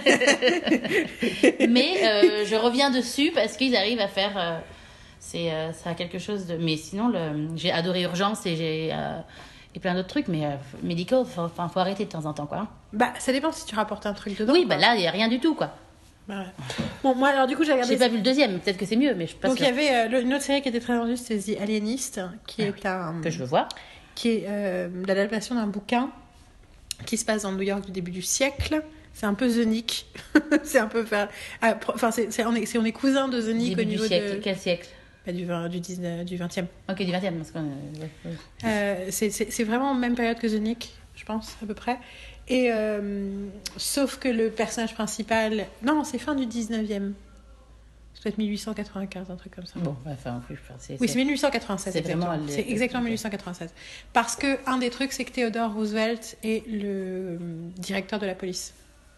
mais euh, je reviens dessus parce qu'ils arrivent à faire euh, c'est euh, ça a quelque chose de mais sinon le j'ai adoré Urgence et j'ai euh, et plein d'autres trucs mais euh, Medical enfin faut, faut arrêter de temps en temps quoi bah ça dépend si tu rapportes un truc dedans oui bah là il y a rien du tout quoi bah, ouais. Bon moi alors du coup j'ai regardé j'ai pas vu le deuxième peut-être que c'est mieux mais je suis pas donc il sûre. y avait euh, une autre série qui était très vendue c'était The Alienist qui est un que je veux voir qui est euh, l'adaptation d'un bouquin qui se passe dans New York du début du siècle. C'est un peu The Nick. c'est un peu faire enfin c'est, c'est on est c'est on est cousin de The Nick début au niveau du siècle de quel siècle bah, du vingt, du dix-neuvième, du vingtième. Ok, du vingtième, parce qu'on... Ouais, ouais. Euh, c'est, c'est, c'est vraiment la même période que The Nick, je pense, à peu près. Et euh, sauf que le personnage principal... Non, c'est fin du dix-neuvième. Ça doit être dix-huit cent quatre-vingt-quinze, un truc comme ça. Bon, enfin, oui, c'est... Oui, c'est dix-huit cent quatre-vingt-seize, c'est exactement. Vraiment les... C'est exactement dix-huit cent quatre-vingt-seize. Parce que un des trucs, c'est que Theodore Roosevelt est le directeur de la police.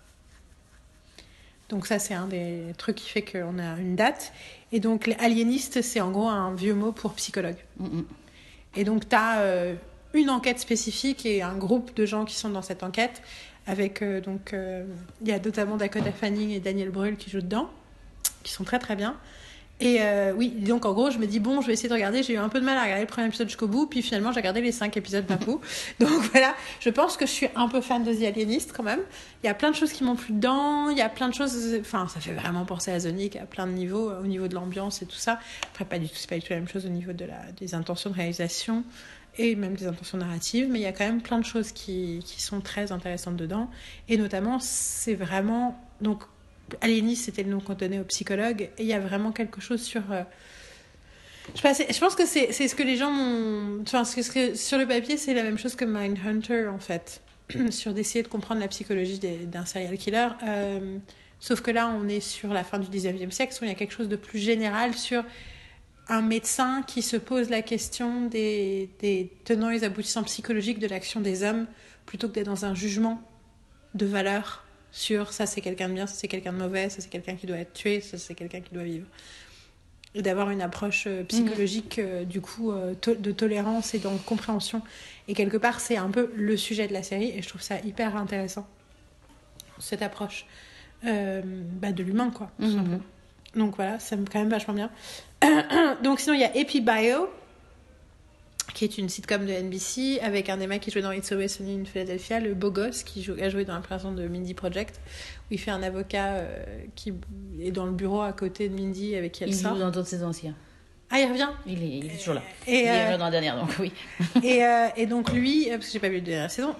Donc ça, c'est un des trucs qui fait qu'on a une date. Et donc, aliéniste, c'est en gros un vieux mot pour psychologue. Mm-hmm. Et donc, tu as euh, une enquête spécifique et un groupe de gens qui sont dans cette enquête. Avec, euh, donc, il euh, y a notamment Dakota Fanning et Daniel Brühl qui jouent dedans, qui sont très très bien. Et euh, oui, donc en gros, je me dis, bon, je vais essayer de regarder. J'ai eu un peu de mal à regarder le premier épisode jusqu'au bout, puis finalement, j'ai regardé les cinq épisodes d'un coup. Donc voilà, je pense que je suis un peu fan de The Alienist quand même. Il y a plein de choses qui m'ont plu dedans, il y a plein de choses. Enfin, ça fait vraiment penser à The Nick à plein de niveaux, au niveau de l'ambiance et tout ça. Après, pas du tout, c'est pas du tout la même chose au niveau de la, des intentions de réalisation et même des intentions narratives, mais il y a quand même plein de choses qui, qui sont très intéressantes dedans. Et notamment, c'est vraiment. Donc, Aliéniste, c'était le nom qu'on donnait aux psychologues. Et il y a vraiment quelque chose sur... Euh... Je, sais pas, je pense que c'est, c'est ce que les gens m'ont... Enfin, ce que, ce que, sur le papier, c'est la même chose que Mindhunter, en fait. sur d'essayer de comprendre la psychologie des, d'un serial killer. Euh... Sauf que là, on est sur la fin du dix-neuvième siècle, où il y a quelque chose de plus général sur un médecin qui se pose la question des, des tenants et aboutissants psychologiques de l'action des hommes, plutôt que d'être dans un jugement de valeur sur ça c'est quelqu'un de bien, ça c'est quelqu'un de mauvais, ça c'est quelqu'un qui doit être tué, ça c'est quelqu'un qui doit vivre. Et d'avoir une approche euh, psychologique euh, du coup euh, to- de tolérance et de compréhension. Et quelque part c'est un peu le sujet de la série et je trouve ça hyper intéressant, cette approche euh, bah, de l'humain quoi. Tout Mm-hmm. simplement. Donc voilà, ça me quand même vachement bien. Donc sinon il y a EpiBio qui est une sitcom de N B C avec un des mecs qui jouait dans It's Always Sunny in Philadelphia, le beau gosse qui joue, a joué dans la prison de Mindy Project, où il fait un avocat euh, qui est dans le bureau à côté de Mindy avec qui elle Il sort. joue dans d'autres saisons aussi. Hein. Ah, il revient. Il est, il est toujours là. Et, il euh, est dans la dernière, donc oui. et, euh, et donc lui, parce que j'ai pas vu la dernière saison,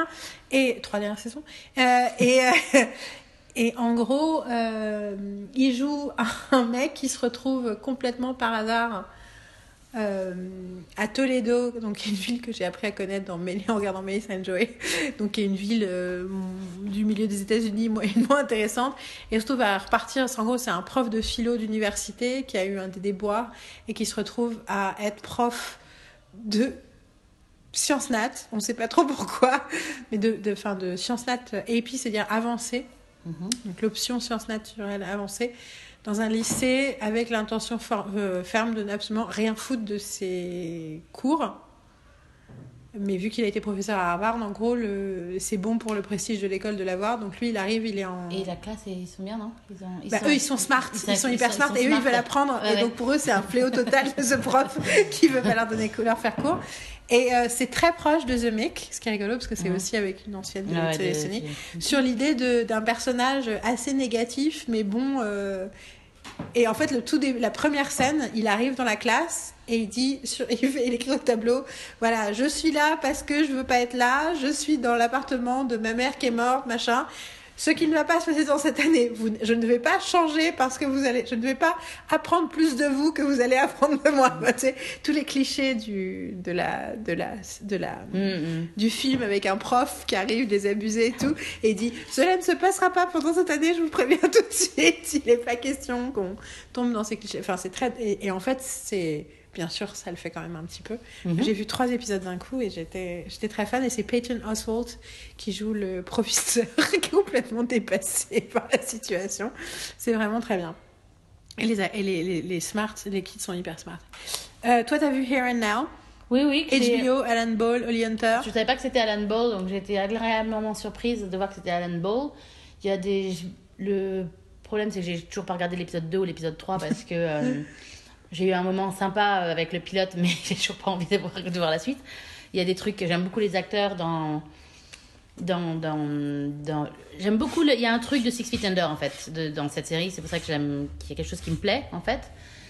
et trois dernières saisons, euh, et euh, et en gros, euh, il joue un mec qui se retrouve complètement par hasard euh, à Toledo, donc une ville que j'ai appris à connaître dans Mel- en regardant Melissa and Joey, donc qui est une ville euh, du milieu des États-Unis moyennement intéressante, et il se trouve à repartir. En gros, c'est un prof de philo d'université qui a eu un des déboires et qui se retrouve à être prof de sciences nat, on ne sait pas trop pourquoi, mais de, de, fin, de sciences nat A P, c'est-à-dire avancée, mm-hmm. donc l'option sciences naturelles avancées, dans un lycée avec l'intention for- euh, ferme de n'absolument rien foutre de ses cours. Mais vu qu'il a été professeur à Harvard, en gros, le... c'est bon pour le prestige de l'école de l'avoir. Donc lui, il arrive, il est en... Et la classe, ils sont bien, non ils ont, ils bah, sont... Eux, ils sont smart, ils, ils sont hyper ils smart, sont et eux, smart, ils veulent apprendre. ouais, et ouais. donc pour eux, c'est un fléau total de ce prof qui veut pas leur donner leur faire cours. Et euh, c'est très proche de The Mick, ce qui est rigolo, parce que c'est mmh. aussi avec une ancienne de ouais, Sony, de... sur l'idée de, d'un personnage assez négatif, mais bon... Euh... Et en fait, le tout dé... la première scène, il arrive dans la classe et il dit, sur... il, fait... il écrit au tableau, voilà, je suis là parce que je veux pas être là, je suis dans l'appartement de ma mère qui est morte, machin. Ce qui ne va pas se passer dans cette année, vous... je ne vais pas changer parce que vous allez, je ne vais pas apprendre plus de vous que vous allez apprendre de moi. Tu sais, tous les clichés du de la de la de la mm-hmm. du film avec un prof qui arrive les abuser et tout et dit cela ne se passera pas pendant cette année, je vous préviens tout de suite. Il n'est pas question qu'on tombe dans ces clichés. Enfin, c'est très et, et en fait c'est bien sûr, ça le fait quand même un petit peu. Mm-hmm. J'ai vu trois épisodes d'un coup et j'étais, j'étais très fan. Et c'est Patton Oswalt qui joue le professeur complètement dépassé par la situation. C'est vraiment très bien. Et les, et les, les, les smart, les kids sont hyper smart. Euh, toi, t'as vu Here and Now? Oui, oui. H B O, Alan Ball, Holly Hunter. Je savais pas que c'était Alan Ball, donc j'étais agréablement surprise de voir que c'était Alan Ball. Il y a des... Le problème, c'est que j'ai toujours pas regardé l'épisode deux ou l'épisode trois parce que... Euh... J'ai eu un moment sympa avec le pilote, mais j'ai toujours pas envie de voir, de voir la suite. Il y a des trucs que j'aime beaucoup les acteurs dans. dans, dans, dans... J'aime beaucoup. Le... Il y a un truc de Six Feet Under, en fait, de, dans cette série. C'est pour ça que j'aime qu'il y a quelque chose qui me plaît, en fait.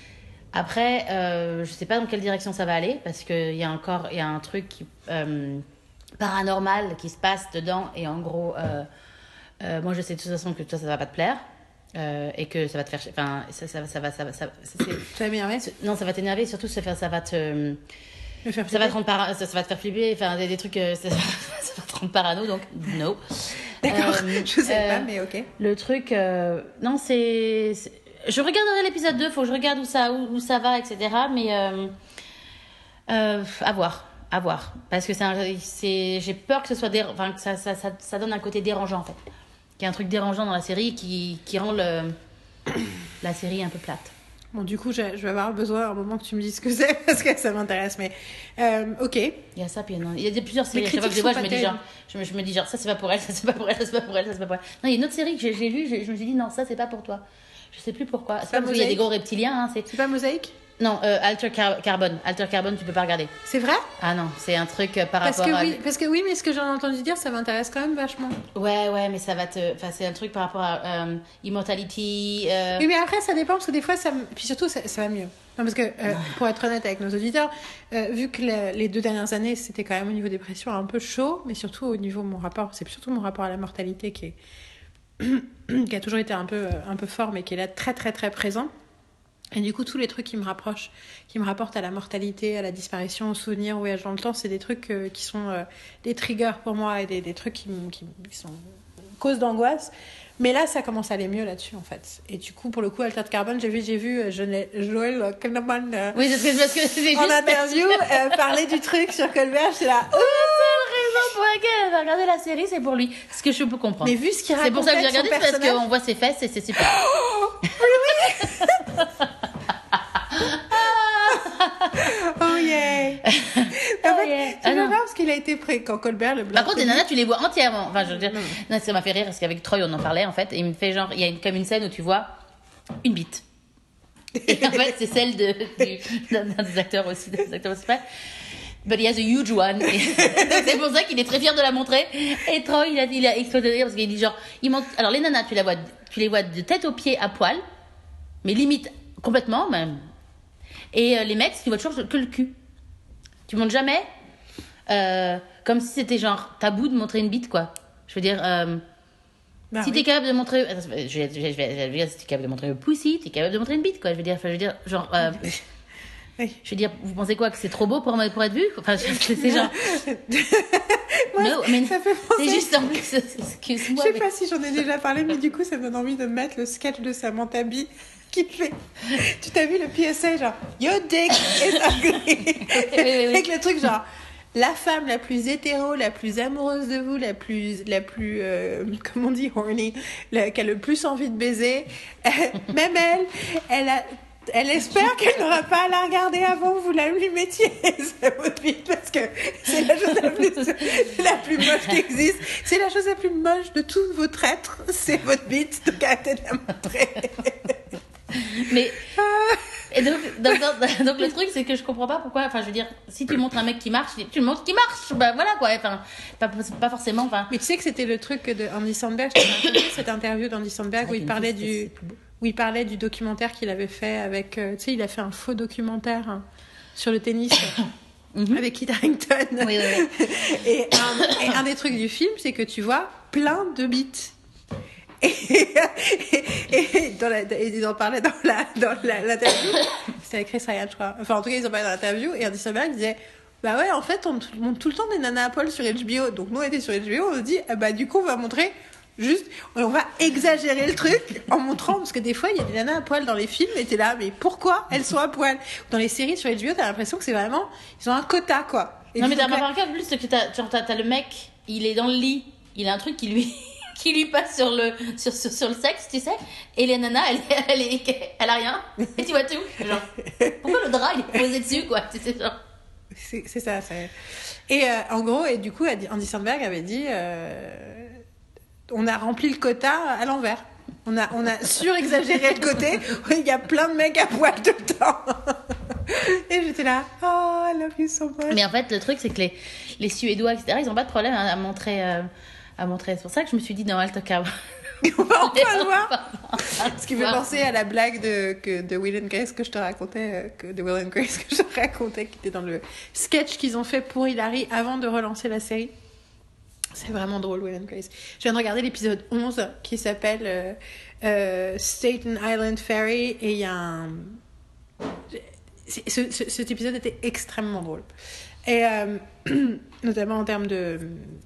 Après, euh, je sais pas dans quelle direction ça va aller, parce qu'il y a encore il y a un truc qui, euh, paranormal qui se passe dedans. Et en gros, euh, euh, moi, je sais de toute façon que toi, ça va pas te plaire. Euh, et que ça va te faire enfin ça ça ça va ça va ça, ça, ça va m'énerver non ça va t'énerver surtout ça, ça va te Me faire ça va te rendre para... ça, ça va te faire flipper enfin des, des trucs euh, ça, ça va te rendre parano donc no d'accord euh, je sais euh, pas mais ok le truc euh... non c'est... c'est je regarderai l'épisode deux faut que je regarde où ça où, où ça va etc mais euh... Euh, à voir à voir parce que c'est, un... c'est... j'ai peur que ce soit dé... enfin que ça, ça ça ça donne un côté dérangeant en fait. Qu'il y a un truc dérangeant dans la série qui, qui rend le, la série un peu plate. Bon, du coup, je, je vais avoir besoin à un moment que tu me dises ce que c'est, parce que ça m'intéresse, mais... Euh, ok. Il y a ça, puis il y a, il y a plusieurs séries. À chaque fois que je les vois, je me, dis genre, je, me, je me dis genre, ça c'est pas pour elle, ça c'est pas pour elle, ça c'est pas pour elle, ça c'est pas pour elle. Non, il y a une autre série que j'ai, j'ai lue, j'ai, je me suis dit, non, ça c'est pas pour toi. Je sais plus pourquoi. C'est, c'est pas, pas parce qu'il y a des gros reptiliens. Hein, c'est... c'est pas Mosaïque? Non, euh, Alter Car- Carbone. Alter Carbone, tu peux pas regarder. C'est vrai? Ah non, c'est un truc par parce rapport que à... Oui, parce que oui, mais ce que j'en ai entendu dire, ça m'intéresse quand même vachement. Ouais, ouais, mais ça va te... Enfin, c'est un truc par rapport à euh, Immortality... Euh... Oui, mais après, ça dépend, parce que des fois, ça... Puis surtout, ça, ça va mieux. Non, parce que, euh, pour être honnête avec nos auditeurs, euh, vu que le, les deux dernières années, c'était quand même au niveau des pressions un peu chaud, mais surtout au niveau de mon rapport... C'est surtout mon rapport à la mortalité qui est... qui a toujours été un peu, un peu fort, mais qui est là très, très, très présent. Et du coup, tous les trucs qui me rapprochent, qui me rapportent à la mortalité, à la disparition, au souvenir, au voyage dans le temps, c'est des trucs euh, qui sont euh, des triggers pour moi et des, des trucs qui, qui, qui sont cause d'angoisse. Mais là, ça commence à aller mieux là-dessus, en fait. Et du coup, pour le coup, Altered Carbone, j'ai vu, j'ai vu euh, Joel Kinnaman euh, oui, c'est parce que c'est en juste interview euh, parler du truc sur Colbert. J'étais là. Oh, la seule raison pour laquelle elle va regarder la série, c'est pour lui. Ce que je peux comprendre. Mais vu ce qu'il raconte, c'est pour ça que j'ai regardé, c'est parce qu'on voit ses fesses et c'est super. Oh, oui, oui. Oh yeah! En oh fait, yeah. tu ah, veux voir parce qu'il a été prêt quand Colbert le blanc. Par contre, les nanas, tu les vois entièrement. Enfin, je veux dire, non, ça m'a fait rire parce qu'avec Troy, on en parlait en fait. Et il me fait genre, il y a une, comme une scène où tu vois une bite. Et en fait, c'est celle de, du, d'un des acteurs aussi, des acteurs aussi. But he has a huge one. Et c'est pour ça qu'il est très fier de la montrer. Et Troy, il a, il a explosé de rire parce qu'il dit genre, il monte. Alors les nanas, tu, la vois, tu les vois de tête aux pieds à poil, mais limite complètement même. Et euh, les mecs, tu vois toujours que le cul. Tu montes jamais euh, comme si c'était genre tabou de montrer une bite, quoi. Je veux dire, euh, bah, si oui. t'es capable de montrer. Attends, je vais, je vais, je vais, je vais dire, si t'es capable de montrer le pussy, t'es capable de montrer une bite, quoi. Je veux dire, enfin, je veux dire, genre. Euh, Oui. Je veux dire, vous pensez quoi, que c'est trop beau pour, pour être vu? Enfin, c'est, c'est genre. Moi, no, mais ça fait penser... C'est juste en plus. Excuse-moi. Je sais mais... pas si j'en ai déjà parlé, mais du coup, ça me donne envie de mettre le sketch de Samantha Bee qui fait. Tu t'as vu le P S A, genre, Your dick is ugly. oui, oui, oui. Avec le truc, genre, la femme la plus hétéro, la plus amoureuse de vous, la plus, la plus, euh, comment on dit, horny, la, qui a le plus envie de baiser, même elle, elle a. Elle espère qu'elle n'aura pas à la regarder avant que vous la lui mettiez sa votre bite parce que c'est la chose la plus, la plus moche qui existe. C'est la chose la plus moche de tout votre être, c'est votre bite, donc arrêtez de la montrer. Mais et donc, donc, donc, donc le truc c'est que je comprends pas pourquoi. Enfin, je veux dire, si tu montres un mec qui marche, tu le montres qui marche. Ben voilà quoi. Enfin, pas, pas forcément. Enfin. Mais tu sais que c'était le truc de Andy Samberg. J'ai entendu cette interview d'Andy Samberg où il parlait du. où il parlait du documentaire qu'il avait fait avec... Euh, tu sais, il a fait un faux documentaire hein, sur le tennis mm-hmm. avec Kit Harington. Oui, oui, oui. et, un, et un des trucs du film, c'est que tu vois plein de bites. Et, et, et, dans la, et ils en parlaient dans, la, dans la, l'interview. C'était avec Chris Ryan, je crois. Enfin, en tout cas, ils en parlaient dans l'interview. Et Andy Samberg disait... Bah ouais, en fait, on montre tout le temps des nanas à poil sur H B O. Donc, nous, on était sur H B O. On se dit, ah bah du coup, on va montrer... Juste, on va exagérer le truc en montrant, parce que des fois, il y a des nanas à poil dans les films, et t'es là, mais pourquoi elles sont à poil? Dans les séries sur H B O, t'as l'impression que c'est vraiment, ils ont un quota, quoi. Et non, mais t'as remarqué en plus, c'est que t'as, genre, t'as, t'as le mec, il est dans le lit, il a un truc qui lui, qui lui passe sur le, sur, sur, sur le sexe, tu sais, et les nanas, elle, elle, elle, elle a rien, et tu vois tout. Genre, pourquoi le drap, il est posé dessus, quoi, tu sais, genre. C'est, c'est ça, c'est. Et euh, en gros, et du coup, Andy Samberg avait dit. Euh... On a rempli le quota à l'envers. On a, on a surexagéré le côté où il y a plein de mecs à poil tout le temps. Et j'étais là, oh, I love you so much. Mais en fait, le truc, c'est que les, les Suédois, et cetera, ils n'ont pas de problème à montrer, euh, à montrer. C'est pour ça que je me suis dit, dans Alta Carbone. On va enfin le voir. Ce qui me fait penser à la blague de, que, de Will and Grace que je te racontais, que, de Will and Grace que je te racontais, qui était dans le sketch qu'ils ont fait pour Hilary avant de relancer la série. C'est vraiment drôle, Will and Grace. Je viens de regarder l'épisode onze qui s'appelle euh, euh, Staten Island Ferry et il y a un... Ce, ce, cet épisode était extrêmement drôle. Et euh, notamment en termes de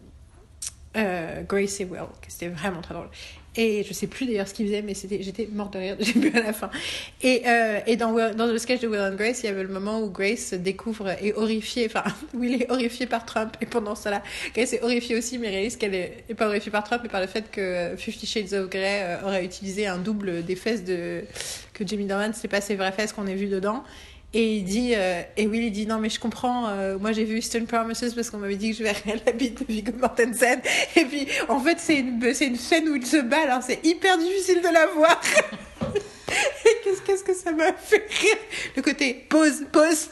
euh, Grace et Will, que c'était vraiment très drôle. Et je sais plus d'ailleurs ce qu'il faisait, mais c'était, j'étais morte de rire, j'ai bu à la fin. Et, euh, et dans, dans le sketch de Will and Grace, il y avait le moment où Grace découvre, est horrifiée, enfin, Will est horrifié par Trump, et pendant cela, Grace est horrifiée aussi, mais réalise qu'elle est, est pas horrifiée par Trump, mais par le fait que Fifty Shades of Grey euh, aurait utilisé un double des fesses de, que Jamie Dornan, c'est pas ses vraies fesses qu'on a vues dedans. Et il dit, euh, et Will il dit non mais je comprends, euh, moi j'ai vu Eastern Promises parce qu'on m'avait dit que je verrais la bite de Viggo Mortensen. Et puis en fait c'est une, c'est une scène où il se bat, alors c'est hyper difficile de la voir. Et qu'est-ce, qu'est-ce que ça m'a fait rire, le côté pause, pause.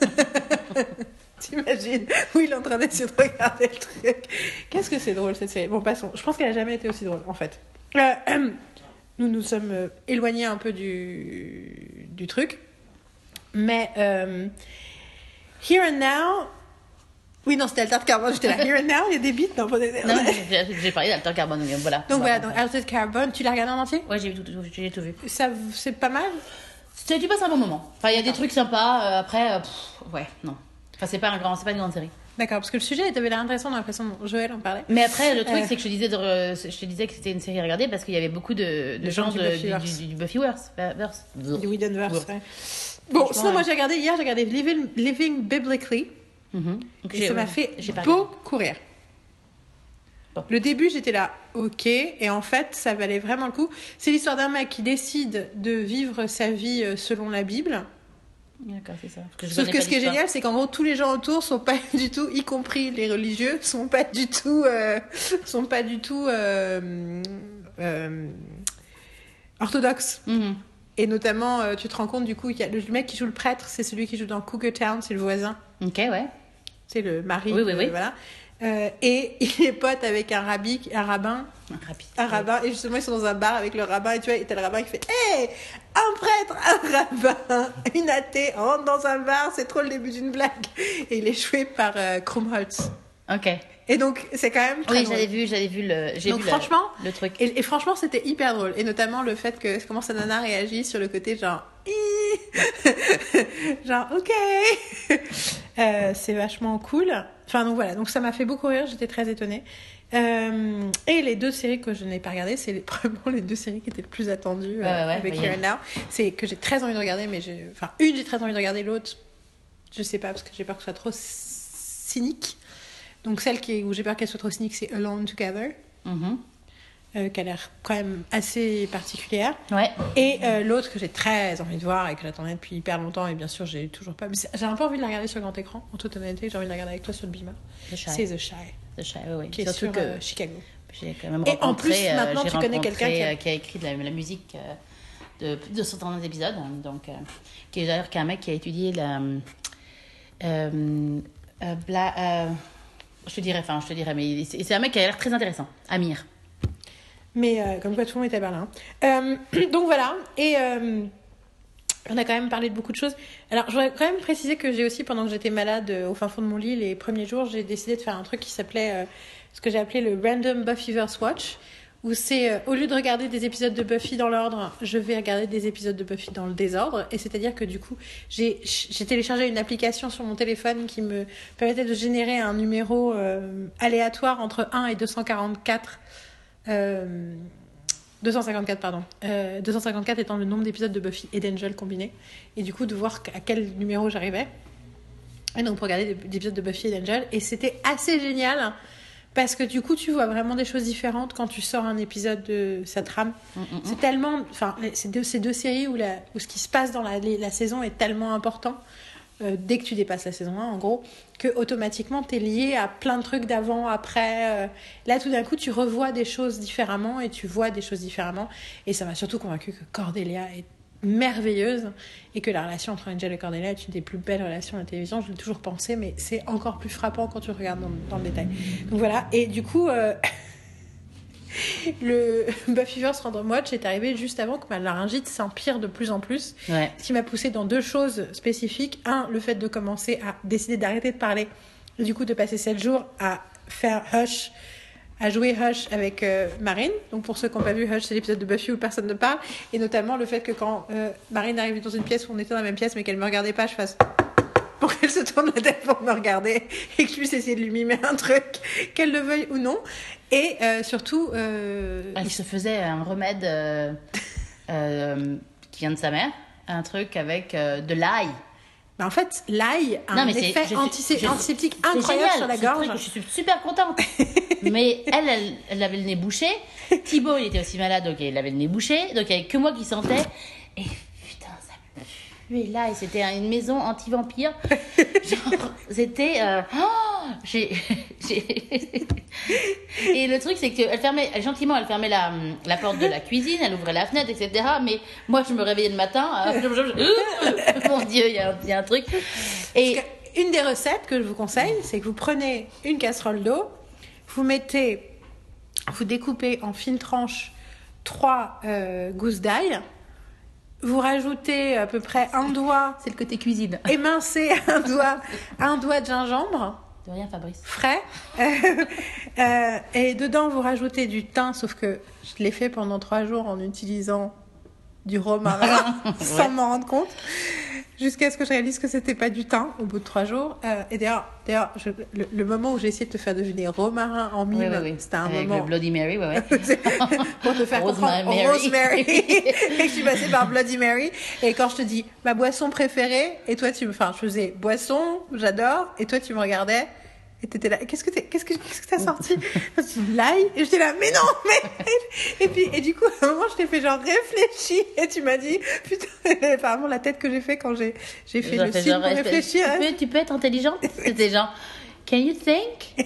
T'imagines, Will en train d'essayer de regarder le truc. Qu'est-ce que c'est drôle cette série. Bon passons, je pense qu'elle a jamais été aussi drôle en fait. Euh, euh, nous nous sommes euh, éloignés un peu du, du truc. Mais euh, Here and Now, oui non c'était Altered Carbone, j'étais là. Here and Now, il y a des beats. Non, non j'ai, j'ai parlé d'Altered Carbone, voilà. Donc voilà, donc Altered Carbone, tu l'as regardé en entier? Ouais, j'ai tout, tout, j'ai tout vu. Ça, c'est pas mal. C'est, tu passes un bon moment. Enfin, il y a des trucs sympas. Euh, après, euh, pff, ouais, non. Enfin, c'est pas un grand, c'est pas une grande série. D'accord, parce que le sujet était l'air intéressant dans la façon dont Joël en parlait. Mais après, le truc, euh... c'est que je te disais, de, je te disais que c'était une série à regarder parce qu'il y avait beaucoup de, de, de gens, gens de, du, du, du Buffyverse. Du Whedonverse, ouais. Bon, sinon, moi, j'ai regardé hier, j'ai regardé Living, Living Biblically. Mm-hmm. Okay, et ça m'a fait beaucoup rire. Bon. Le début, j'étais là, ok. Et en fait, ça valait vraiment le coup. C'est l'histoire d'un mec qui décide de vivre sa vie selon la Bible. D'accord, c'est ça. Que Sauf que ce qui est génial, c'est qu'en gros, tous les gens autour sont pas du tout, y compris les religieux, sont pas du tout, euh, sont pas du tout euh, euh, orthodoxes. Mm-hmm. Et notamment, euh, tu te rends compte, du coup, il y a le mec qui joue le prêtre, c'est celui qui joue dans Cougar Town, c'est le voisin. Ok, ouais. c'est le mari, oui, oui, de, oui. voilà. Euh, et il est pote avec un rabbi, un rabbin, un, rapide, un rabbin, et justement ils sont dans un bar avec le rabbin, et tu vois, et t'as le rabbin qui fait hey, un prêtre, un rabbin, une athée rentre dans un bar, c'est trop le début d'une blague. Et il est joué par euh, Krumholtz. Ok. Et donc c'est quand même très oui, drôle. j'avais vu, j'avais vu le, j'ai donc vu franchement, le, le truc. Et, et franchement, c'était hyper drôle, et notamment le fait que comment sa nana réagit sur le côté genre, genre ok, euh, c'est vachement cool. Enfin donc voilà, donc ça m'a fait beaucoup rire, j'étais très étonnée. Euh, et les deux séries que je n'ai pas regardées, c'est les, probablement les deux séries qui étaient le plus attendues euh, ouais, ouais, avec ouais, Here and Now. C'est que j'ai très envie de regarder, mais j'ai, enfin une j'ai très envie de regarder, l'autre je sais pas parce que j'ai peur que ce soit trop cynique. Donc celle qui est, où j'ai peur qu'elle soit trop cynique, c'est Alone Together, mm-hmm. euh, qui a l'air quand même assez particulière. Ouais. Et euh, l'autre que j'ai très envie de voir et que j'attendais depuis hyper longtemps, et bien sûr j'ai toujours pas. J'ai un peu envie de la regarder sur grand écran, en toute honnêteté, j'ai envie de la regarder avec toi sur le Beamer. C'est The Shy. The Shy, oui, oui. Qui est surtout sur que euh, Chicago. J'ai quand même et rencontré, en plus, maintenant euh, tu connais quelqu'un qui a... qui a écrit de la, la musique euh, de plus de deux cent trente épisodes, donc euh, qui est d'ailleurs qui est un mec qui a étudié la. Euh, euh, bla, euh, je te dirais, enfin, je te dirais, mais c'est, c'est un mec qui a l'air très intéressant, Amir. Mais euh, comme quoi tout le monde est à Berlin. Euh, donc voilà, et euh, on a quand même parlé de beaucoup de choses. Alors je voudrais quand même préciser que j'ai aussi, pendant que j'étais malade euh, au fin fond de mon lit, les premiers jours, j'ai décidé de faire un truc qui s'appelait, euh, ce que j'ai appelé le Random Buffyverse Watch, où c'est, euh, au lieu de regarder des épisodes de Buffy dans l'ordre, je vais regarder des épisodes de Buffy dans le désordre. Et c'est-à-dire que du coup, j'ai, j'ai téléchargé une application sur mon téléphone qui me permettait de générer un numéro euh, aléatoire entre un et deux cent quarante-quatre. Euh, deux cent cinquante-quatre, pardon. Euh, deux cent cinquante-quatre étant le nombre d'épisodes de Buffy et d'Angel combinés. Et du coup, de voir à quel numéro j'arrivais. Et donc, pour regarder des, des épisodes de Buffy et d'Angel. Et c'était assez génial. Parce que du coup, tu vois vraiment des choses différentes quand tu sors un épisode de sa trame. Mm-hmm. C'est tellement... Enfin, c'est deux, ces deux séries où, la, où ce qui se passe dans la, la saison est tellement important, euh, dès que tu dépasses la saison un, en gros, que automatiquement, t'es lié à plein de trucs d'avant, après. Euh, là, tout d'un coup, tu revois des choses différemment et tu vois des choses différemment. Et ça m'a surtout convaincue que Cordelia est merveilleuse et que la relation entre Angel et Cordelia est une des plus belles relations à la télévision. Je l'ai toujours pensé, mais c'est encore plus frappant quand tu regardes dans, dans le détail. Donc voilà, et du coup euh, le Buffyverse Random Watch est arrivé juste avant que ma laryngite s'empire de plus en plus, ouais. Ce qui m'a poussé dans deux choses spécifiques. Un, le fait de commencer à décider d'arrêter de parler et du coup de passer sept jours à faire Hush, à jouer Hush avec euh, Marine. Donc pour ceux qui n'ont pas vu Hush, c'est l'épisode de Buffy où personne ne parle, et notamment le fait que quand euh, Marine arrive dans une pièce où on était dans la même pièce mais qu'elle me regardait pas, je fasse pour qu'elle se tourne la tête pour me regarder et que je puisse essayer de lui mimer un truc, qu'elle le veuille ou non. Et euh, surtout euh... elle se faisait un remède euh, euh, qui vient de sa mère, un truc avec euh, de l'ail. Mais en fait, l'ail a non, un effet je, antisé- je, antiseptique je, incroyable génial, sur la gorge. Truc, je suis super contente. Mais elle, elle, elle avait le nez bouché. Thibaut, il était aussi malade, donc il avait le nez bouché. Donc il n'y avait que moi qui sentais. Et putain, ça me puait là. Et c'était une maison anti-vampire. Genre, c'était... Euh, oh, j'ai, j'ai... Et le truc, c'est qu'elle fermait, elle, gentiment, elle fermait la, la porte de la cuisine, elle ouvrait la fenêtre, et cetera. Mais moi, je me réveillais le matin. Euh, je, je, je, mon Dieu, il y, y a un truc. Et une des recettes que je vous conseille, c'est que vous prenez une casserole d'eau, vous mettez, vous découpez en fines tranches trois euh, gousses d'ail, vous rajoutez à peu près un doigt, c'est le côté cuisine, émincé un doigt, un doigt de gingembre. De rien, Fabrice. Frais. Euh, euh, et dedans, vous rajoutez du thym, sauf que je l'ai fait pendant trois jours en utilisant du romarin sans ouais. m'en rendre compte, jusqu'à ce que je réalise que c'était pas du thym au bout de trois jours. Euh, et d'ailleurs, d'ailleurs je, le, le moment où j'ai essayé de te faire deviner romarin en mime, oui, oui, oui. c'était un avec moment... le Bloody Mary, ouais, ouais. pour te faire comprendre Rosemary. Rosemary. Et je suis passée par Bloody Mary. Et quand je te dis ma boisson préférée, et toi tu me... Enfin, je faisais boisson, j'adore, et toi tu me regardais... Et t'étais là, qu'est-ce que t'es, qu'est-ce que, qu'est-ce que t'as sorti? L'ail. Et j'étais là, mais non, mais, et puis, et du coup, à un moment, je t'ai fait genre réfléchir, et tu m'as dit, putain, apparemment, la tête que j'ai fait quand j'ai, j'ai fait le signe pour réfléchir. Tu peux, tu peux être intelligente? C'était genre, can you think?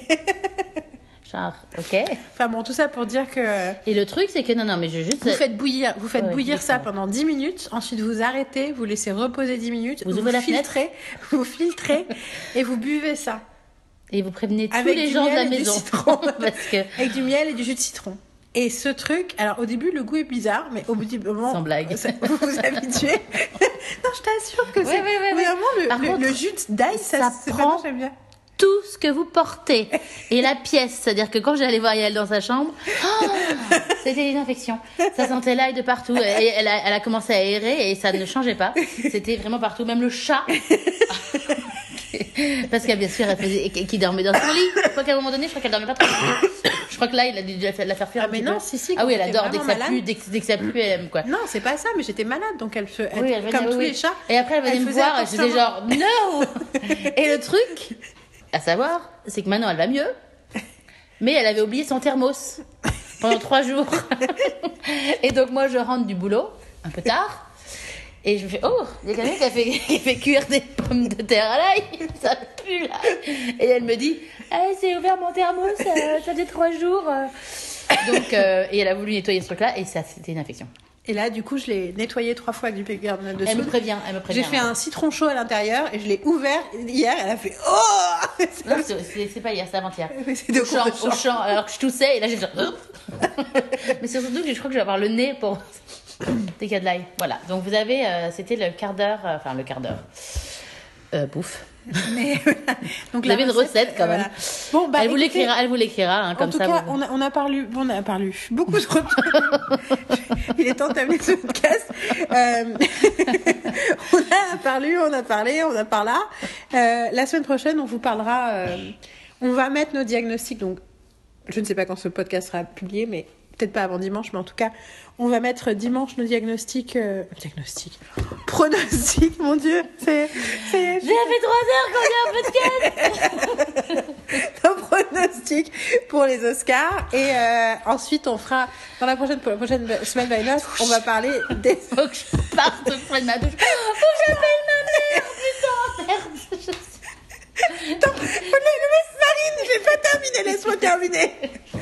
Genre, ok. Enfin bon, tout ça pour dire que... Et le truc, c'est que, non, non, mais je juste... Vous faites bouillir, vous faites ouais, bouillir ça pendant dix minutes, ensuite vous arrêtez, vous laissez reposer dix minutes, vous, vous ouvrez la filtrez, fenêtre. vous filtrez, et vous buvez ça. Et vous prévenez tous Avec les du gens de miel la et du maison. citron. Parce que... Avec du miel et du jus de citron. Et ce truc, alors au début, le goût est bizarre, mais au bout du moment... Sans blague. ça- vous vous habituez. Non, je t'assure que Ouais, c'est... ouais, ouais, ouais. Vraiment, le, Par le, contre, le jus d'ail, ça, ça c'est prend- pas j'aime bien. tout ce que vous portez. Et la pièce, c'est-à-dire que quand j'allais voir Yael dans sa chambre, oh, c'était une infection. Ça sentait l'ail de partout. Et elle a, elle a commencé à aérer et ça ne changeait pas. C'était vraiment partout, même le chat. Parce qu'elle, bien sûr, elle faisait, qui dormait dans son lit. Je crois qu'à un moment donné, je crois qu'elle dormait pas trop. Je crois que là, il a dû la faire, la faire fuir Ah, un mais petit non, peu. si, si, Ah oui, elle quand adore t'es dès que ça vraiment pue, malade. dès que, dès que ça pue, elle aime quoi. Non, c'est pas ça, mais j'étais malade, donc elle fait... Oui, elle venait, comme oui, tous oui. les chats. Et après, elle venait elle me faisait voir et je disais attention. genre, no! Et le truc, à savoir, c'est que maintenant, elle va mieux. Mais elle avait oublié son thermos pendant trois jours. Et donc, moi, je rentre du boulot, un peu tard. Et je me fais, oh, il y a quelqu'un qui a fait, qui a fait cuire des pommes de terre à l'ail. Ça pue, là. Et elle me dit, eh, c'est ouvert mon thermos, ça, ça faisait trois jours. Donc, euh, et elle a voulu nettoyer ce truc-là et ça, c'était une infection. Et là, du coup, je l'ai nettoyé trois fois avec du bicarbonate de Elle me soude. prévient, elle me prévient. J'ai fait un citron chaud à l'intérieur et je l'ai ouvert hier. Elle a fait oh. Non, c'est, c'est, c'est pas hier, c'est avant-hier. C'est de Au champ, cours de au chant. champ, alors que je toussais et là j'ai genre... Mais c'est surtout que je crois que je vais avoir le nez pour... Dès qu'il y a de l'ail. Voilà, donc vous avez... euh, c'était le quart d'heure... euh, Enfin, le quart d'heure. Euh, bouffe. Mais, donc Vous la avez une recette, quand même. voilà. Bon, bah, elle, vous écoutez, l'écrira, elle vous l'écrira, hein, comme en tout ça. cas, vous- on a, on a parlé, on a parlé beaucoup trop de temps. Il est temps de terminer ce podcast. Euh, on a parlé, on a parlé, on a parlé. Euh, la semaine prochaine, on vous parlera. Euh, on va mettre nos diagnostics. Donc, je ne sais pas quand ce podcast sera publié, mais peut-être pas avant dimanche. Mais en tout cas, on va mettre dimanche nos diagnostics. Euh, diagnostics. Pronostics, mon Dieu. C'est. c'est J'ai fait trois heures qu'on est en podcast. un pronostic pour les Oscars et euh, ensuite on fera dans la prochaine pour la prochaine semaine by Note, on va parler des Faut que je parte, faut que je prenne ma douche. Faut que j'appelle ma mère, putain, merde. Je- Attends, Marine, j'ai pas terminé, laisse-moi terminer.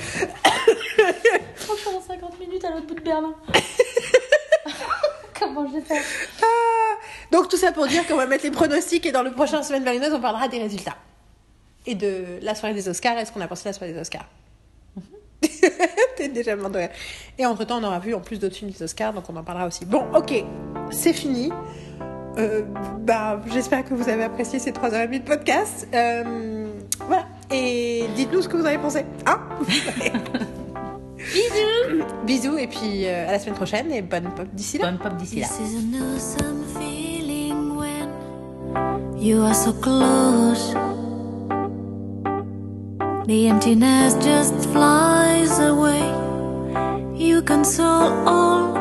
Faut que je sois dans cinquante minutes à l'autre bout de Berlin. Comment je vais faire? Ah, donc tout ça pour dire qu'on va mettre les pronostics et dans le prochain semaine by Note, on parlera des résultats et de la soirée des Oscars. Est-ce qu'on a pensé à la soirée des Oscars? T'es déjà mort de rire. Et entre temps, on aura vu en plus d'autres films des Oscars, donc on en parlera aussi. Bon, ok, c'est fini. Euh, bah, j'espère que vous avez apprécié ces trois heures et demie de podcast. Euh, voilà. Et dites-nous ce que vous avez pensé. Hein? Bisous. Bisous et puis euh, à la semaine prochaine et bonne pop d'ici là. Bonne pop d'ici là. This is an awesome feeling when you are so close. The emptiness just flies away. You console all